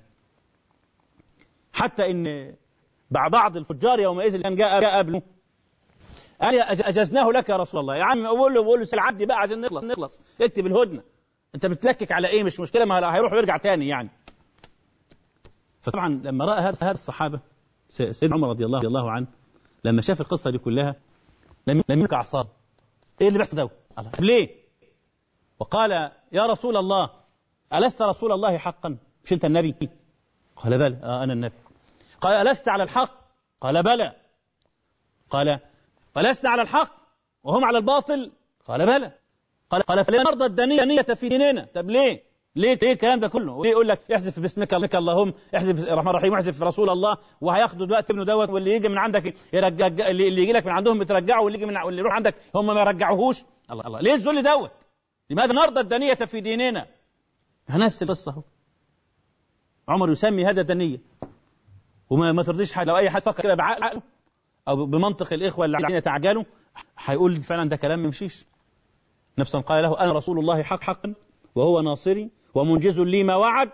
حتى ان بعض الفجار يومئذ كان جاء جاء قبله أنا أجزناه لك يا رسول الله. يا عم أقول له بقول له سل عبدي بقى عشان نخلص نخلص اكتب الهدنة، أنت بتلكك على إيه؟ مش مشكلة، ما هيروح ويرجع تاني يعني. فطبعا لما رأى هذا هذا الصحابة سيدنا عمر رضي الله, الله عنه لما شاف القصة دي كلها لم لم يركع صاب. إيه اللي بيحصل ده؟ طب ليه؟ وقال يا رسول الله ألست رسول الله حقا؟ مش أنت النبي؟ قال بلى، آه أنا النبي. قال ألست على الحق؟ قال بلى. قال ولسنا على الحق وهم على الباطل؟ قال بلى. قال قال فلما نرضى الدنية في ديننا. طب ليه؟ ليه ليه الكلام ده كله؟ وليه يقول لك احذف باسمك لك اللهم، احذف الرحمن الرحيم، واحذف رسول الله، وهياخدوا دلوقتي ابنه دوت، واللي يجي من عندك يرجع، اللي يجي لك من عندهم بترجعه، واللي يجي من واللي يروح عندك هم ما يرجعوهوش. الله الله، ليه الذل دوت؟ لماذا نرضى الدنية في ديننا؟ نفس القصة اهو. عمر يسمي هذا دنية، وما ما ترضيش حد. لو اي حد فكر كده بعقله او بمنطق الاخوه اللي عايزين يتعجلوا هيقول فعلا ده كلام ما يمشيش. نفسا قال له انا رسول الله حق حقا وهو ناصري ومنجز لي ما وعد.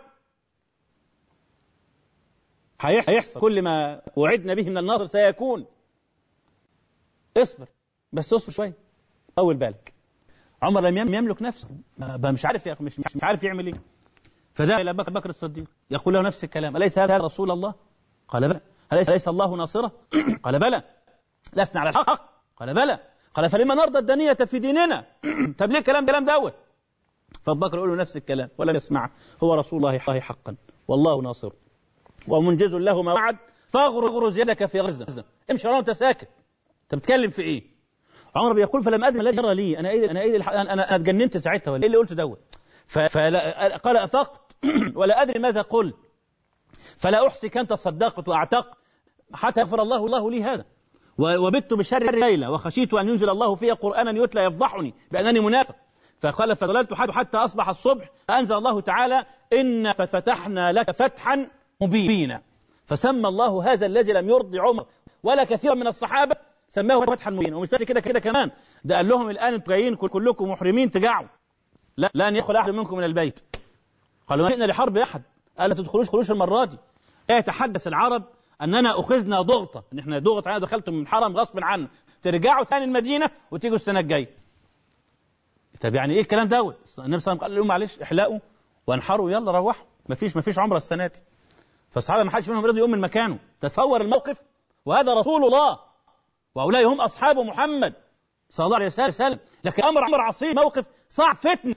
هيحصل كل ما وعدنا به من الناصر سيكون. اصبر بس، اصبر شويه، طول بالك. عمر لم يملك نفسه، مش عارف يا مش مش عارف يعمل ايه. فذهب الى ابي بكر الصديق يقول له نفس الكلام، اليس هذا رسول الله؟ قال بلى. أليس أليس الله ناصره؟ قال بلى. لسنا على الحق؟ قال بلى. قال فلما نرضى الدنية في ديننا؟ طب ليه كلام كلام دوت؟ فأبو بكر يقول له نفس الكلام ولم يسمع. هو رسول الله حقا والله ناصره ومنجز له ما وعد، فاغرز يدك في غزة. امشي وانت ساكت، انت بتتكلم في ايه؟ عمر بيقول فلم ادري ما الذي جرى لي، انا ايه انا ايه انا انا اتجننت ساعتها ولا ايه اللي قلته دوت؟ فقال افقت ولا ادري ماذا قلت، فلا احصي كم تصدقت واعتقت حتى يغفر الله الله لي هذا، وبت بشر ليلة وخشيت أن ينزل الله في قرآنا يتلى يفضحني بأنني منافق. فقال فضللت حتى أصبح الصبح فأنزل الله تعالى إن فتحنا لك فتحا مبينا. فسمى الله هذا الذي لم يرضي عمر ولا كثير من الصحابة سماه فتحا مبينا. ومش بس كده كده كمان، ده قال لهم الآن انتم جايين كلكم محرمين تجعوا، لا لا أن يدخل أحد منكم من البيت. قالوا ما جئنا لحرب أحد، قال لا تدخلوش خلوش المرة دي. يتحدث العرب أننا أخذنا ضغطة، إن إحنا ضغط علينا، دخلتم من الحرم غصب عنه، ترجعوا ثاني المدينة وتيجوا السنة الجاية. طب يعني إيه الكلام دوت؟ النبي صلى الله عليه وسلم قال لهم معلش احلقوا وانحروا يلا روحوا، مفيش مفيش عمرة السنة دي. فالصحابة ما حدش منهم رضي يقوم من مكانه. تصور الموقف، وهذا رسول الله وأولئك هم أصحاب محمد صلى الله عليه وسلم. لكن أمر أمر عصيب، موقف صعب، فتنة.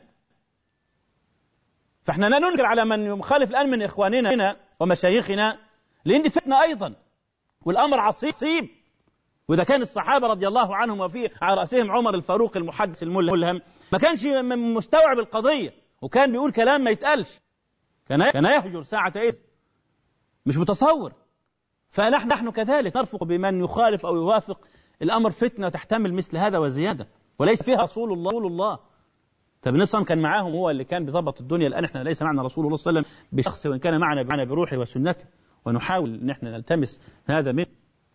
فإحنا لا ننكر على من يخالف الآن من إخواننا ومشايخنا، لأن دي فتنة أيضا، والأمر عصيب. وإذا كان الصحابة رضي الله عنهم وفي على رأسهم عمر الفاروق المحدث الملهم ما كانش مستوعب القضية، وكان بيقول كلام ما يتقالش، كان كان يهجر ساعة إذ، مش متصور. فنحن نحن كذلك نرفق بمن يخالف أو يوافق. الأمر فتنة تحتمل مثل هذا وزيادة، وليس فيها رسول الله. رسول الله طب النبي صلى الله عليه وسلم كان معاهم، هو اللي كان بيظبط الدنيا. الآن احنا ليس معنا رسول الله صلى الله عليه وسلم بشخصه، وإن كان معنا معنا بروحه وسنته، ونحاول ان احنا نلتمس هذا منه.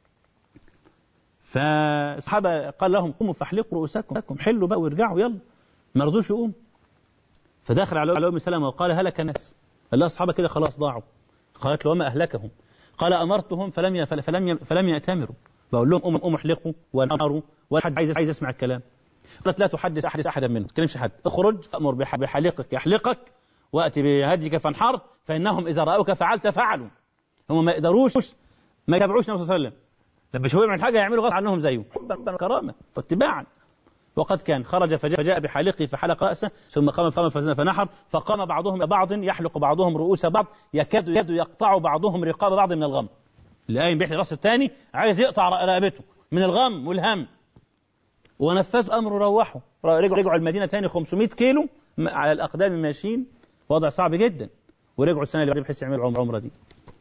فالصحابة قال لهم قوموا فاحلقوا رؤوسكم، حلوا بقى وارجعوا يلا، ما رضوش يقوم. فدخل على أم سلمة وقال هلك الناس. قال لها الصحابة كده خلاص ضاعوا. قالت له وما أهلكهم؟ قال أمرتهم فلم فلم فلم يأتمروا. بقول لهم قوموا قوموا احلقوا وانهروا، ولا حد عايز عايز يسمع الكلام. قالت لا تحدث أحد أحدا منهم، ما تكلمش حد، اخرج فأمر بحلقك يحلقك، وأتي بهديك فانحر، فإنهم إذا رأوك فعلت فعلوا. هم ما يقدروش ما يتابعوش النبي صلى الله عليه وسلم، لما يشوفوا يعمل حاجة يعملوا غصب عنهم زيه، حبا وكرامة واتباعا. وقد كان خرج فجاء بحالقه فحلق رأسه، ثم قام قام فنحر، فقام بعضهم بعض يحلق بعضهم رؤوس بعض، يكاد يد يقطع بعضهم رقاب بعض من الغم. اللي قايم بيحلق راس الثاني عايز يقطع رقبته من الغم والهم. ونفذوا أمره، روحوا رجعوا رجعوا المدينة ثاني خمسمائة كيلو على الأقدام ماشيين، وضع صعب جدا. ورجعوا السنة اللي بعدها بحيث يعملوا العمرة دي.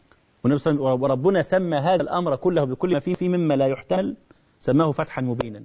وربنا سمى هذا الأمر كله بكل ما فيه فيه مما لا يحتمل، سماه فتحا مبينا.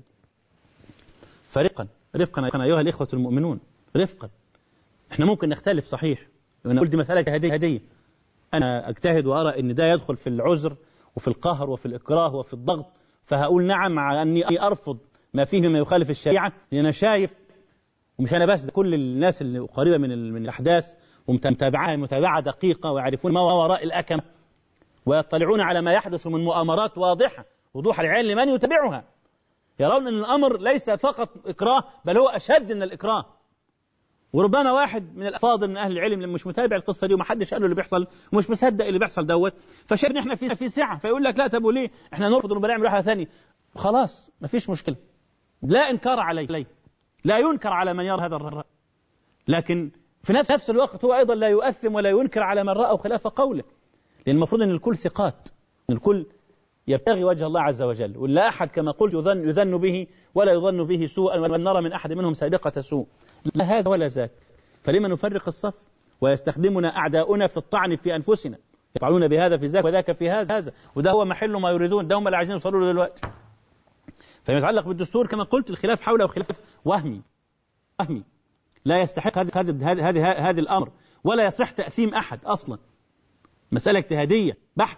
فرقا رفقا أيها الإخوة المؤمنون، رفقا. احنا ممكن نختلف صحيح، وانا قلت مسألة هدية، أنا أجتهد وأرى أن ده يدخل في العذر وفي القهر وفي الإكراه وفي الضغط، فهقول نعم مع أني أرفض ما فيه مما يخالف الشريعة، لأن أنا شايف، ومش أنا بس، ده كل الناس اللي قريبة من من الأحداث ومتابعة متابعة دقيقة، ويعرفون ما وراء الأكم، ويطلعون على ما يحدث من مؤامرات واضحة وضوح العين لمن يتبعها، يرون أن الأمر ليس فقط إكراه، بل هو أشد من الإكراه. وربما واحد من الأفاضل من أهل العلم لما مش متابع القصة دي ومحدش قال له اللي بيحصل ومش مصدق اللي بيحصل دوت، فشايف إن إحنا في في سعة، فيقول لك لا، طب وليه إحنا نرفض ونبقى نعمل واحدة ثانية؟ خلاص مفيش مشكلة، لا إنكار عليه، لا ينكر على من يرى هذا الرأي، لكن في نفس الوقت هو أيضا لا يؤثم ولا ينكر على من رأى خلاف قوله، لأن المفروض أن الكل ثقات، أن الكل يبتغي وجه الله عز وجل، ولا أحد كما قلت يظن, يظن به ولا يظن به سوءا، ولا نرى من أحد منهم سابقة سوء، لا هذا ولا ذاك. فلما نفرق الصف ويستخدمنا أعداؤنا في الطعن في أنفسنا، يطعنون بهذا في ذاك وذاك في هذا هذا، وده هو محل ما يريدون، ده هم اللي عايزين يوصلوا له دلوقتي. فيما يتعلق بالدستور كما قلت الخلاف حوله خلاف وهمي وهمي لا يستحق هذا هذا هذا هذا الأمر، ولا يصح تأثيم أحد أصلا، مسألة اجتهادية بحتة،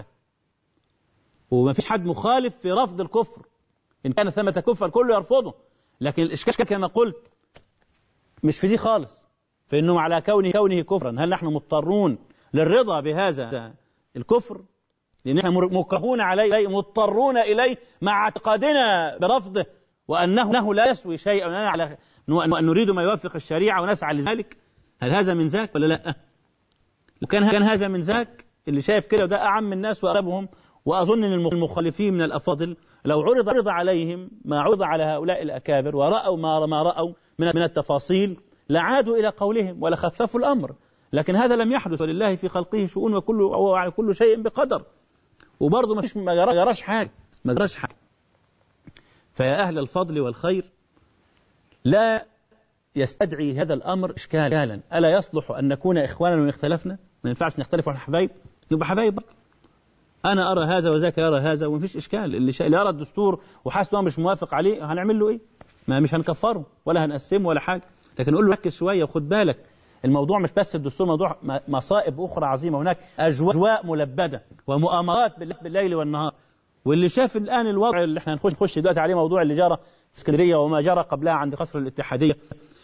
وما فيش حد مخالف في رفض الكفر، إن كان ثمة كفر كله يرفضه، لكن الإشكال كما قلت مش في دي خالص، فإنه على كونه كونه كفرا، هل نحن مضطرون للرضا بهذا الكفر؟ لأن نحن مكرهون عليه، مضطرون إليه مع اعتقادنا برفضه، وأنه لا يسوي شيئا، وأننا على أن نريد ما يوافق الشريعة ونسعى لذلك. هل هذا من ذاك ولا لا؟ لو كان كان هذا من ذاك، اللي شايف كده وده أعم الناس وأغلبهم، وأظن أن المخالفين من الأفاضل لو عرض عرض عليهم ما عرض على هؤلاء الأكابر ورأوا ما ما رأوا من من التفاصيل لعادوا إلى قولهم ولخففوا الأمر، لكن هذا لم يحدث، ولله في خلقه شؤون، وكل كل شيء بقدر، وبرضه ما فيش ما جراش حاجة ما جراش حاجة. فيا أهل الفضل والخير، لا يستدعي هذا الأمر إشكالا. ألا يصلح أن نكون إخوانا وإن اختلفنا؟ ما ينفعش نختلف ونحن حبايب، يبقى حبايب. أنا أرى هذا وذاك يرى هذا، وما فيش إشكال. اللي, اللي يرى الدستور وحاسس إنه مش موافق عليه هنعمل له إيه؟ ما مش هنكفره ولا هنقسمه ولا حاجة، لكن نقول له ركز شوية وخد بالك، الموضوع مش بس الدستور، موضوع مصائب أخرى عظيمة، هناك أجواء ملبدة ومؤامرات بالليل والنهار. واللي شاف الآن الوضع اللي احنا هنخش نخش دلوقتي عليه، موضوع اللي جرى في اسكندرية وما جرى قبلها عند قصر الاتحادية،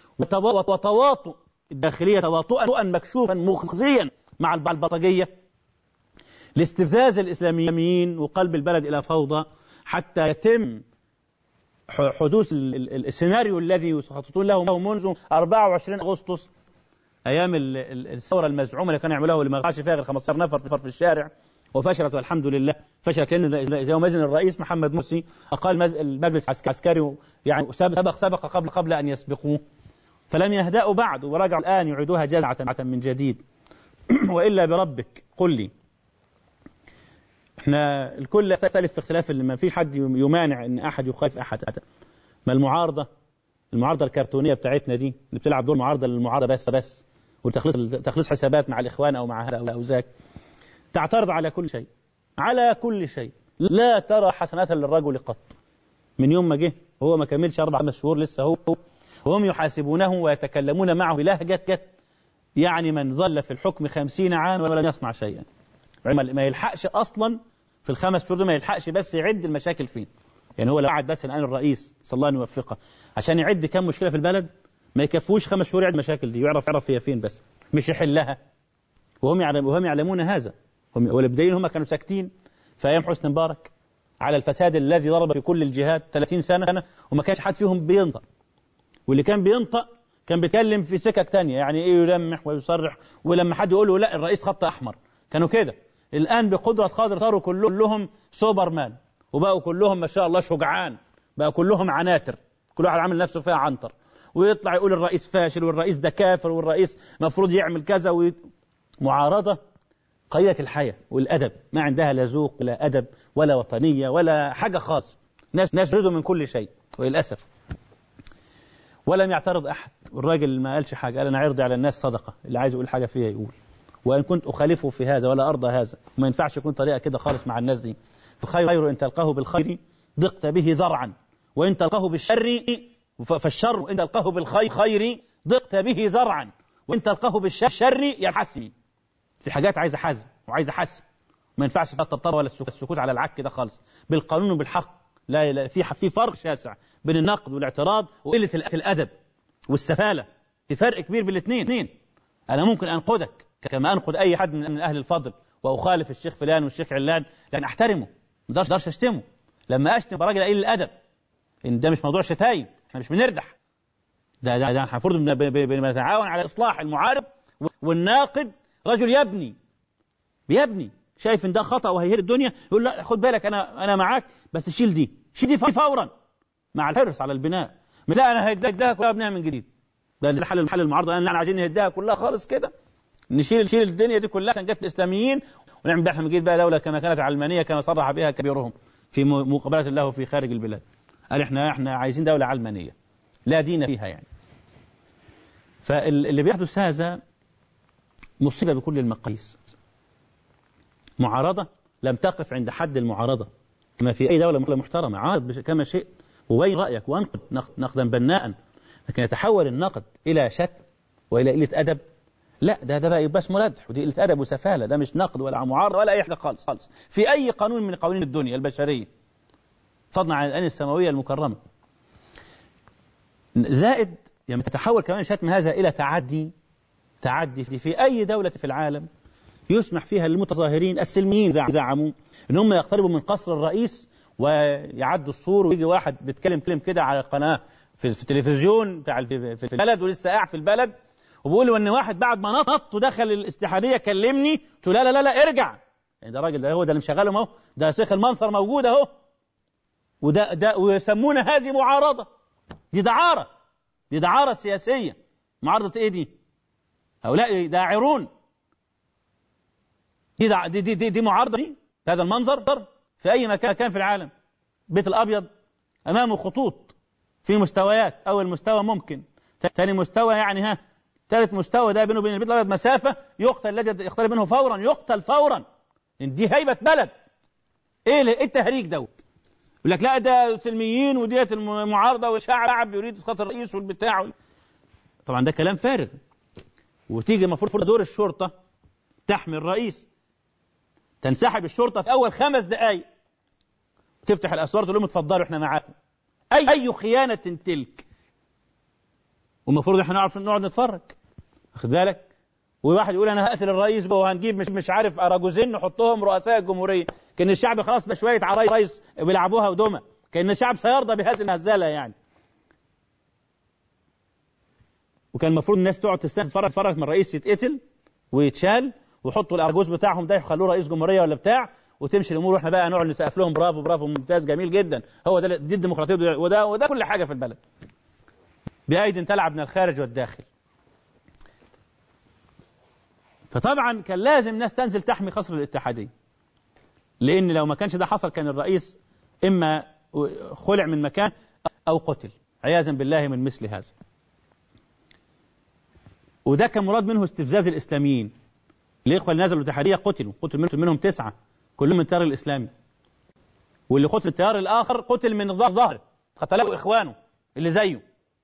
وتواطؤ الداخلية، تواطؤا مكشوفا مخزيا مع البلطجية لاستفزاز الإسلاميين وقلب البلد إلى فوضى، حتى يتم حدوث السيناريو الذي يخططون له منذ أربعة وعشرين أغسطس، أيام الثورة المزعومة اللي كانوا يعملوها، اللي ما غاش فيها غير خمسة عشر نفر في الشارع، وفشلت والحمد لله فشلت، لأن يومئذ الرئيس محمد مرسي أقال المجلس العسكري يعني سبق سبق قبل قبل أن يسبقوه، فلم يهدأوا بعد ورجعوا الآن يعيدوها جزعة من جديد. وإلا بربك قل لي، احنا الكل يختلف في اختلاف اللي ما فيش حد يمانع ان احد يخالف احد. ما المعارضه المعارضه الكرتونيه بتاعتنا دي اللي بتلعب دور معارضه للمعارضه بس بس وتخلص تخلص حسابات مع الاخوان او مع هذا او ذاك، تعترض على كل شيء على كل شيء، لا ترى حسنات للرجل قط من يوم ما جه وهو ما كملش اربع خمس شهور لسه هو وهم يحاسبونه ويتكلمون معه بلهجه يعني من ظل في الحكم خمسين عام ولم يصنع شيئا. ما يلحقش اصلا في الخمس شهور ما يلحقش بس يعد المشاكل فين. يعني هو لو قعد بس الان الرئيس صلى الله ان يوفقه عشان يعد كم مشكله في البلد ما يكفوش خمس شهور يعد المشاكل دي ويعرف يعرف هي فين، بس مش يحلها. وهم يعلم وهم يعلمون هذا. والبدايين هم كانوا ساكتين في ايام حسني مبارك على الفساد الذي ضرب في كل الجهات ثلاثين سنه وما كانش حد فيهم بينطق، واللي كان بينطق كان بيتكلم في سكك تانية، يعني ايه يلمح ويصرح، ولما حد يقول له لا الرئيس خط احمر كانوا كده. الآن بقدرة قادر صاروا كلهم سوبرمان وبقوا كلهم ما شاء الله شجعان، بقوا كلهم عناتر، كل واحد عامل نفسه فيها عنتر ويطلع يقول الرئيس فاشل والرئيس ده كافر والرئيس مفروض يعمل كذا وي... معارضة قليلة الحياة والأدب، ما عندها لا ذوق ولا أدب ولا وطنية ولا حاجة خاص، ناس ناس يريدوا من كل شيء وللأسف. ولم يعترض أحد، والراجل ما قالش حاجة، قال أنا عرضي على الناس صدقة، اللي عايز يقول حاجة فيها يقول، وإن كنت أخالفه في هذا ولا أرضى هذا، وما ينفعش يكون طريقة كده خالص مع الناس دي. فخير إن تلقاه بالخير ضقت به ذرعا، وإن تلقاه بالشر فالشر، إن تلقاه بالخير خير ضقت به ذرعا، وإن تلقاه بالشر ينحسم. في حاجات عايزة حزم وعايزة حسم، ما ينفعش الطبطبة ولا السكوت على العك ده خالص، بالقانون وبالحق. لا, لا في في فرق شاسع بين النقد والاعتراض وقلة الأدب والسفالة، في فرق كبير بين الاثنين. أنا ممكن أنقدك كما أنقد أي حد من أهل الفضل وأخالف الشيخ فلان والشيخ علان، لأن أحترمه، ما اقدرش أشتمه. لما أشتم راجل قليل الأدب، إن ده مش موضوع شتايم، إحنا مش بنردح، ده ده ده المفروض بنتعاون على إصلاح المعارض والناقد. رجل يبني بيبني شايف إن ده خطأ وهيهر الدنيا، يقول لا خد بالك أنا أنا معاك بس شيل دي شيل دي فورا، مع الحرص على البناء. لا أنا هيديها كلها بناء من جديد، ده الحل الحل المعارضة أنا عايزين نهديها كلها خالص كده، نشيل نشيل الدنيا دي كلها عشان جت الإسلاميين ونعمل بقى من جديد بقى دولة كما كانت علمانية كما صرح بها كبيرهم في مقابلة الله في خارج البلاد. قال احنا احنا عايزين دولة علمانية لا دين فيها يعني. فاللي بيحدث هذا مصيبة بكل المقاييس. معارضة لم تقف عند حد المعارضة كما في أي دولة محترمة، عارض كما شئت وبين رأيك وانقد نقدا بناء، لكن يتحول النقد إلى شك وإلى قلة أدب، لا ده ده بقى يبقى اسمه ردح، ودي قلة أدب وسفالة، ده مش نقد ولا معارضة ولا أي حاجة خالص خالص في أي قانون من قوانين الدنيا البشرية، فضلا عن الآن السماوية المكرمة. زائد لما تتحول كمان شتم هذا إلى تعدي تعدي في أي دولة في العالم يسمح فيها للمتظاهرين السلميين زعموا إن هم يقتربوا من قصر الرئيس ويعدوا السور، ويجي واحد بيتكلم كلم كده على قناة في التلفزيون بتاع في البلد ولسه قاعد في البلد، وبقول له ان واحد بعد ما نط ودخل الاستحاليه كلمني، قلت له لا لا لا ارجع، يعني ده راجل ده هو ده اللي مشغلهم اهو، ده شيخ المنصر موجود اهو، وده ده ويسمون هذه معارضه، دي دعاره، دي دعاره سياسيه. معارضه ايه دي؟ هؤلاء داعرون، دي دع... دي, دي دي دي معارضه دي هذا المنظر في اي مكان كان في العالم. بيت الابيض امامه خطوط في مستويات، اول مستوى ممكن، ثاني مستوى يعني ها، ثالث مستوى ده بينه وبين البيت الابيض مسافه، يقتل الذي يقترب منه فورا يقتل فورا، دي هيبه بلد. ايه ايه التهريج دوت؟ يقول لك لا ده سلميين وديت المعارضه والشعب يريد اسقاط الرئيس والبتاع. طبعا ده كلام فارغ. وتيجي المفروض دور الشرطه تحمي الرئيس، تنسحب الشرطه في اول خمس دقائق تفتح الاسوار تقول لهم اتفضلوا احنا معاكم. اي اي خيانه تلك، والمفروض احنا نعرف نقعد نتفرج، واخد بالك؟ وواحد يقول انا هقتل الرئيس وهنجيب مش مش عارف اراجوزين نحطهم رؤساء الجمهوريه، كان الشعب خلاص بشويه عرايس بيلعبوها ودومه، كان الشعب سيرضى بهذه المهزله يعني. وكان المفروض الناس تقعد تستنى تتفرج تتفرج من الرئيس يتقتل ويتشال، ويحطوا الارجوز بتاعهم ده يخلوه رئيس جمهوريه ولا بتاع، وتمشي الامور، واحنا بقى نقعد نسقف لهم برافو برافو ممتاز جميل جدا. هو ده دي الديمقراطيه، وده وده كل حاجه في البلد بايد تلعب من الخارج والداخل. فطبعا كان لازم ناس تنزل تحمي قصر الاتحاديه، لان لو ما كانش ده حصل كان الرئيس اما خلع من مكان او قتل عياذا بالله من مثل هذا. وده كان مراد منه استفزاز الاسلاميين. الاخوه اللي نزلوا الاتحاديه قتلوا، قتل منهم تسعه كلهم من التيار الاسلامي، واللي قتل التيار الاخر قتل من ظهره، قتله اخوانه اللي زيه،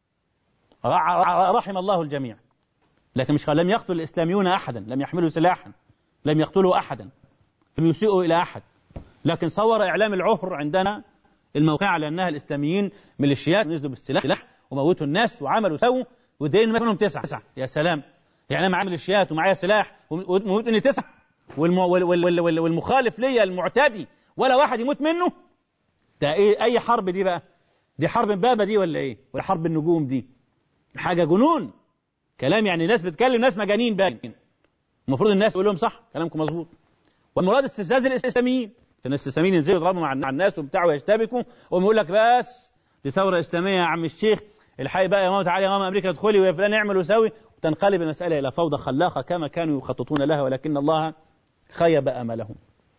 رحم الله الجميع. لكن مش لم يقتل الاسلاميون احدا، لم يحملوا سلاحا، لم يقتلوا احدا، لم يسيئوا الى احد. لكن صور اعلام العهر عندنا الموقعة لانها الاسلاميين ميليشيات نزلوا بالسلاح وموتوا الناس وعملوا سووا، ودين منهم تسعه تسعه. يا سلام، يعني انا معايا ميليشيات ومعايا سلاح وموتني تسعه، والمخالف ليا المعتدي ولا واحد يموت منه؟ ده ايه؟ اي حرب دي بقى؟ دي حرب بابا دي ولا ايه؟ ولا حرب النجوم دي؟ حاجه جنون كلام، يعني ناس بتكلم ناس مجانين باين. المفروض الناس تقول لهم صح كلامكم مظبوط. والمراد استفزاز الاسلاميين، لان الاسلاميين ينزلوا يضربوا مع الناس وبتاع ويشتبكوا، ويقول لك بس دي ثوره اسلاميه يا عم الشيخ، الحقي بقى يا ماما، تعالي يا ماما امريكا ادخلي ويا فلان اعمل وسوي، وتنقلب المساله الى فوضى خلاقه كما كانوا يخططون لها، ولكن الله خيب املهم.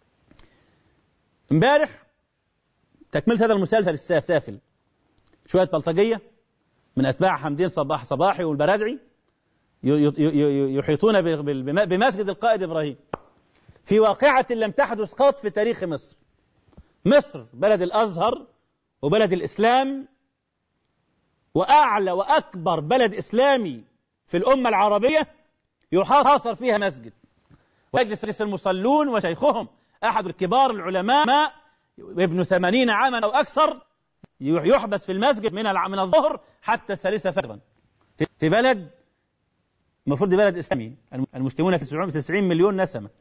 امبارح تكملة هذا المسلسل السافل، شويه بلطجيه من اتباع حمدين صباح صباحي والبرادعي يحيطون بمسجد القائد إبراهيم في واقعة لم تحدث قط في تاريخ مصر. مصر بلد الأزهر وبلد الإسلام، وأعلى وأكبر بلد إسلامي في الأمة العربية يحاصر فيها مسجد، ويجلس المصلون وشيخهم أحد الكبار العلماء ابن ثمانين عاما أو أكثر يحبس في المسجد من من الظهر حتى الثالثة فجرا في بلد المفروض بلد إسلامي، المسلمون في تسعين مليون نسمة،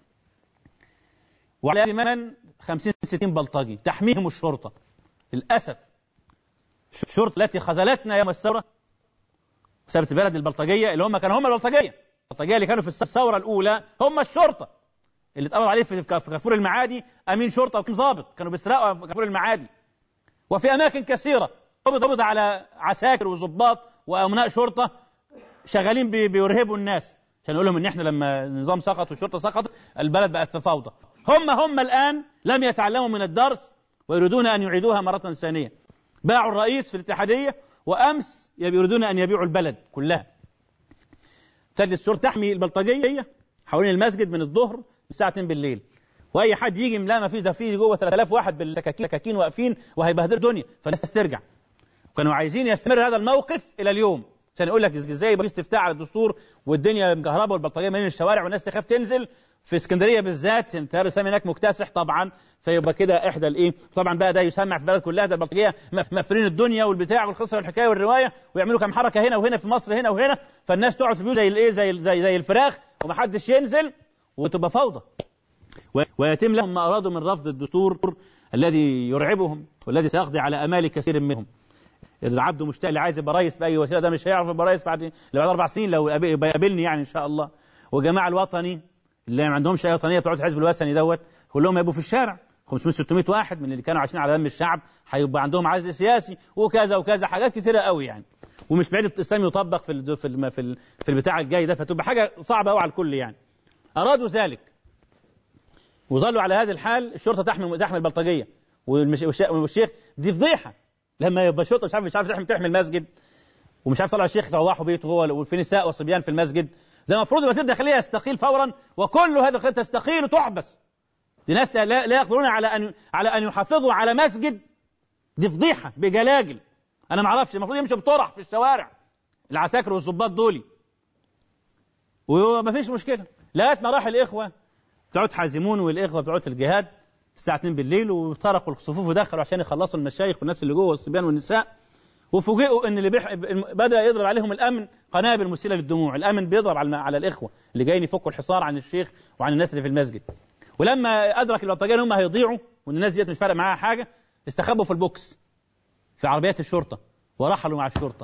وعلى من خمسين ستين بلطجي تحميهم الشرطة. للأسف الشرطة التي خذلتنا يوم الثورة بسبب البلد البلطجية اللي هم كانوا هم البلطجية البلطجية اللي كانوا في الثورة الأولى هم الشرطة اللي اتقبض عليه في كفور المعادي أمين شرطة وكم ضابط كانوا بيسرقوا في كفور المعادي، وفي أماكن كثيرة قبض على عساكر وضباط وأمناء شرطة شغالين بيرهبوا الناس عشان يقول لهم ان احنا لما النظام سقط والشرطه سقطت البلد بقت في فوضى. هم هم الان لم يتعلموا من الدرس ويريدون ان يعيدوها مره ثانيه. باعوا الرئيس في الاتحاديه، وامس يريدون ان يبيعوا البلد كلها. تجلس الشرطه تحمي البلطجيه حوالين المسجد من الظهر الساعه اتنين بالليل، واي حد يجي لا ما في ده في جوه ثلاثة آلاف واحد بالسكاكين واقفين وهيبهدلوا الدنيا، فالناس ترجع. كانوا عايزين يستمر هذا الموقف الى اليوم عشان يقول لك ازاي يبقى استفتاء على الدستور والدنيا مكهرباء والبلطجيه مالين الشوارع والناس تخاف تنزل في اسكندريه بالذات، التيار الاسلامي هناك مكتسح طبعا، فيبقى كده احدى الايه، طبعا بقى ده يسمع في البلد كلها ده البلطجيه مفرين الدنيا والبتاع والقصه والحكايه والروايه، ويعملوا كام حركه هنا وهنا في مصر هنا وهنا، فالناس تقعد في البيوت زي الايه زي زي زي الفراخ ومحدش ينزل وتبقى فوضى. ويتم لهم ما ارادوا من رفض الدستور الذي يرعبهم والذي سيقضي على امال كثير منهم. العبد مشتاق اللي عايز يبقى رئيس باي وسيله ده مش هيعرف يبقى رئيس بعد بعد اربع سنين لو يقابلني يعني ان شاء الله. وجماعه الوطني اللي ما عندهمش اي وطنيه بتوع الحزب الوثني دوت كلهم هيبقوا في الشارع، خمسمائة ستمائة واحد من اللي كانوا عايشين على دم الشعب هيبقى عندهم عزل سياسي وكذا وكذا حاجات كتيره قوي يعني، ومش بعيد الاسلام يطبق في ال في ال في, ال في البتاع الجاي ده، فتبقى حاجه صعبه قوي على الكل يعني. ارادوا ذلك وظلوا على هذا الحال. الشرطه تحمي تحمي البلطجيه والشيخ، دي فضيحه لما يبقى الشرطه مش عارف مش عارف تحمي المسجد ومش عارف طلع الشيخ يروحوا بيته هو وفي نساء وصبيان في المسجد. ده المفروض وزير الداخليه يستقيل فورا وكل هذا تستقيل وتحبس. دي ناس لا, لا يقدرون على ان على ان يحافظوا على مسجد. دي فضيحه بجلاجل. انا ما اعرفش المفروض يمشوا بطرح في الشوارع العساكر والضباط دولي وما فيش مشكله. لغايه ما راح الاخوه بتوع حازمون والاخوه بتوع الجهاد الساعه اتنين بالليل وطرقوا الصفوف ودخلوا عشان يخلصوا المشايخ والناس اللي جوه والصبيان والنساء، وفوجئوا ان اللي بيح... بدا يضرب عليهم الامن قنابل مسيله للدموع. الامن بيضرب على على الاخوه اللي جايين يفكوا الحصار عن الشيخ وعن الناس اللي في المسجد. ولما ادرك البلطجيه هم هيضيعوا وان الناس ديت مش فارق معاها حاجه، استخبوا في البوكس في عربيات الشرطه ورحلوا مع الشرطه.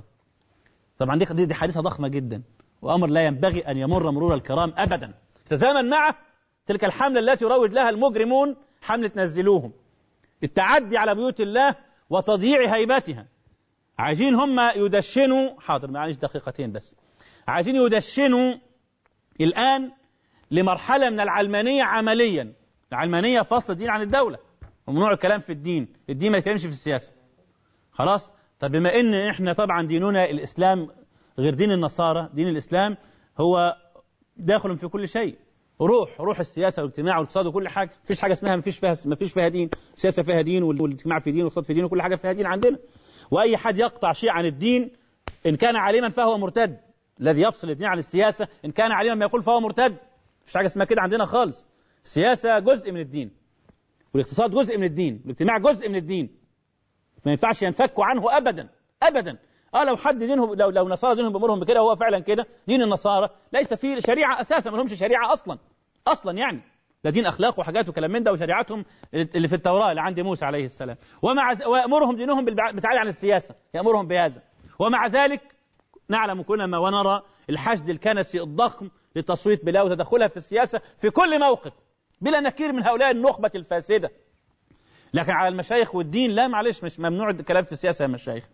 طبعا دي دي حادثه ضخمه جدا وامر لا ينبغي ان يمر مرور الكرام ابدا. تزامن معه تلك الحملة التي يروج لها المجرمون حملة نزلوهم، التعدي على بيوت الله وتضييع هيبتها. عايزين هم يدشنوا، حاضر معلش دقيقتين بس، عايزين يدشنوا الآن لمرحلة من العلمانية عمليا. العلمانية فصل الدين عن الدولة، وممنوع الكلام في الدين، الدين ما يتكلمش في السياسة. خلاص. طب بما ان احنا طبعا ديننا الإسلام غير دين النصارى، دين الإسلام هو داخل في كل شيء، روح روح السياسة والاجتماع والاقتصاد وكل حاجة. مفيش حاجة اسمها مفيش فيها مفيش فيها دين، السياسة فيها دين والاجتماع في دين والاقتصاد في دين وكل حاجة فيها دين عندنا. وأي حد يقطع شيء عن الدين إن كان عالما فهو مرتد. الذي يفصل الدين عن السياسة إن كان عالما ما يقول فهو مرتد. مفيش حاجة اسمها كده عندنا خالص. السياسة جزء من الدين، والاقتصاد جزء من الدين، والاجتماع جزء من الدين، ما ينفعش ينفكوا عنه أبدا أبدا. اه لو حد دينهم، لو لو نصارى دينهم بأمرهم بكده هو فعلا كده، دين النصارى ليس فيه شريعة أساسا، ما لهمش شريعة أصلا أصلا يعني، ده دين أخلاق وحاجات وكلام من ده، وشريعتهم اللي في التوراة اللي عند موسى عليه السلام. ومع ز... ويأمرهم دينهم بالابتعاد عن السياسة، يأمرهم بهذا. ومع ذلك نعلم كلما ونرى الحشد الكنسي الضخم للتصويت بلا وتدخلها في السياسة في كل موقف بلا نكير من هؤلاء النخبة الفاسدة. لكن على المشايخ والدين لا، معلش مش ممنوع الكلام في السياسة يا مشايخ.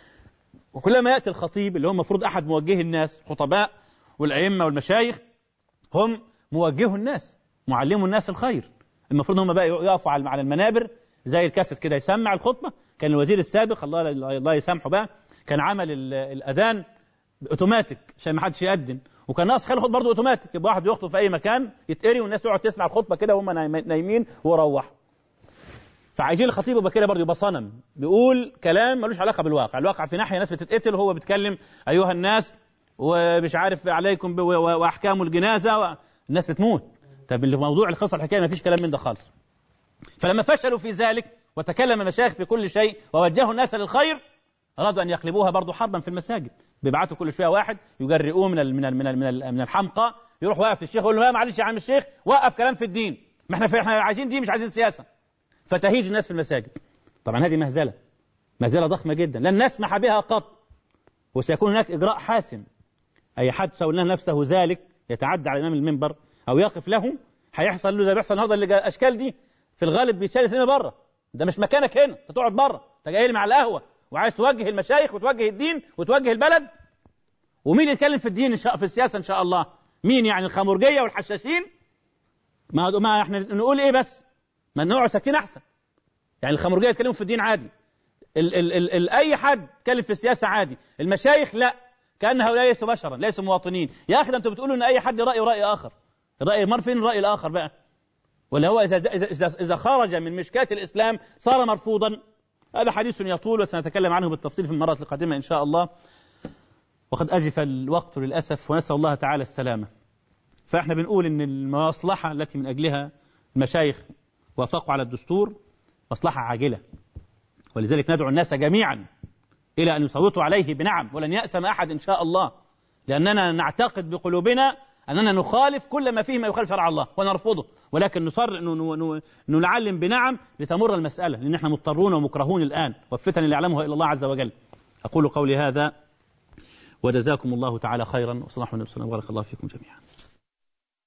وكلما يأتي الخطيب اللي هو المفروض أحد موجه الناس، خطباء والأئمة والمشايخ هم موجهوا الناس، معلموا الناس الخير، المفروض هم بقى يقفوا على المنابر زي الكاسيت كده يسمع الخطبة. كان الوزير السابق الله الله يسامحه بقى كان عمل الأذان اوتوماتيك عشان ما حدش يأذن، وكان ناقص خلي الخطبة برضه اوتوماتيك، يبقى واحد يخطب في أي مكان يتقري والناس تقعد تسمع الخطبة كده وهم نايمين ويروحوا. فعايزين الخطيب يبقى كده برضه، يبقى صنم بيقول كلام ملوش علاقه بالواقع. الواقع في ناحيه ناس بتتقتل وهو بيتكلم ايها الناس ومش عارف عليكم واحكام الجنازه، الناس بتموت. طب الموضوع القصه الحكايه ما فيش كلام من ده خالص. فلما فشلوا في ذلك وتكلم المشايخ في كل شيء ووجهوا الناس للخير، ارادوا ان يقلبوها برضه حربا في المساجد، بيبعتوا كل شويه واحد يجرئوه من ال من ال من ال من, ال من الحمقى، يروح واقف الشيخ يقول له لا معلش يا عم الشيخ وقف كلام في الدين، ما احنا احنا عايزين دين مش عايزين سياسه. فتهيج الناس في المساجد. طبعا هذه مهزلة مهزلة ضخمة جدا لن نسمح بها قط، وسيكون هناك إجراء حاسم. أي حد سوى نفسه ذلك يتعدى على إمام المنبر أو يقف له هيحصل له زي بيحصل النهارده. اللي الأشكال دي في الغالب بيتشالت هنا بره، ده مش مكانك هنا، أنت تقعد بره، أنت جاي لي مع القهوة وعايز توجه المشايخ وتوجه الدين وتوجه البلد. ومين يتكلم في الدين إن شاء في السياسة إن شاء الله؟ مين يعني؟ الخمرجية والحشاشين؟ ما ما إحنا نقول إيه بس؟ ما نقعد ساكتين أحسن. يعني الخمرجية يتكلموا في الدين عادي، ال ال ال ال أي حد يتكلم في السياسة عادي، المشايخ لا، كأن هؤلاء ليسوا بشرا ليسوا مواطنين. يا أخي أنتم بتقولوا إن أي حد رأي رأي آخر، رأي مر فين الرأي الآخر بقى؟ ولا هو إذا إذا إذا خرج من مشكاة الإسلام صار مرفوضا؟ هذا حديث يطول وسنتكلم عنه بالتفصيل في المرات القادمة إن شاء الله. وقد أزف الوقت للأسف ونسأل الله تعالى السلامة. فإحنا بنقول إن المصلحة التي من أجلها المشايخ وافقوا على الدستور مصلحة عاجلة، ولذلك ندعو الناس جميعا إلى أن يصوتوا عليه بنعم، ولن يأسم أحد إن شاء الله، لأننا نعتقد بقلوبنا أننا نخالف كل ما فيه ما يخالف شرع الله ونرفضه، ولكن نصر أنه نعلم بنعم لتمر المسألة، لأن احنا مضطرون ومكرهون الآن، والفتن اللي يعلمها إلا الله عز وجل. أقول قولي هذا وجزاكم الله تعالى خيرا، وصلى الله وسلم وبارك الله فيكم جميعا.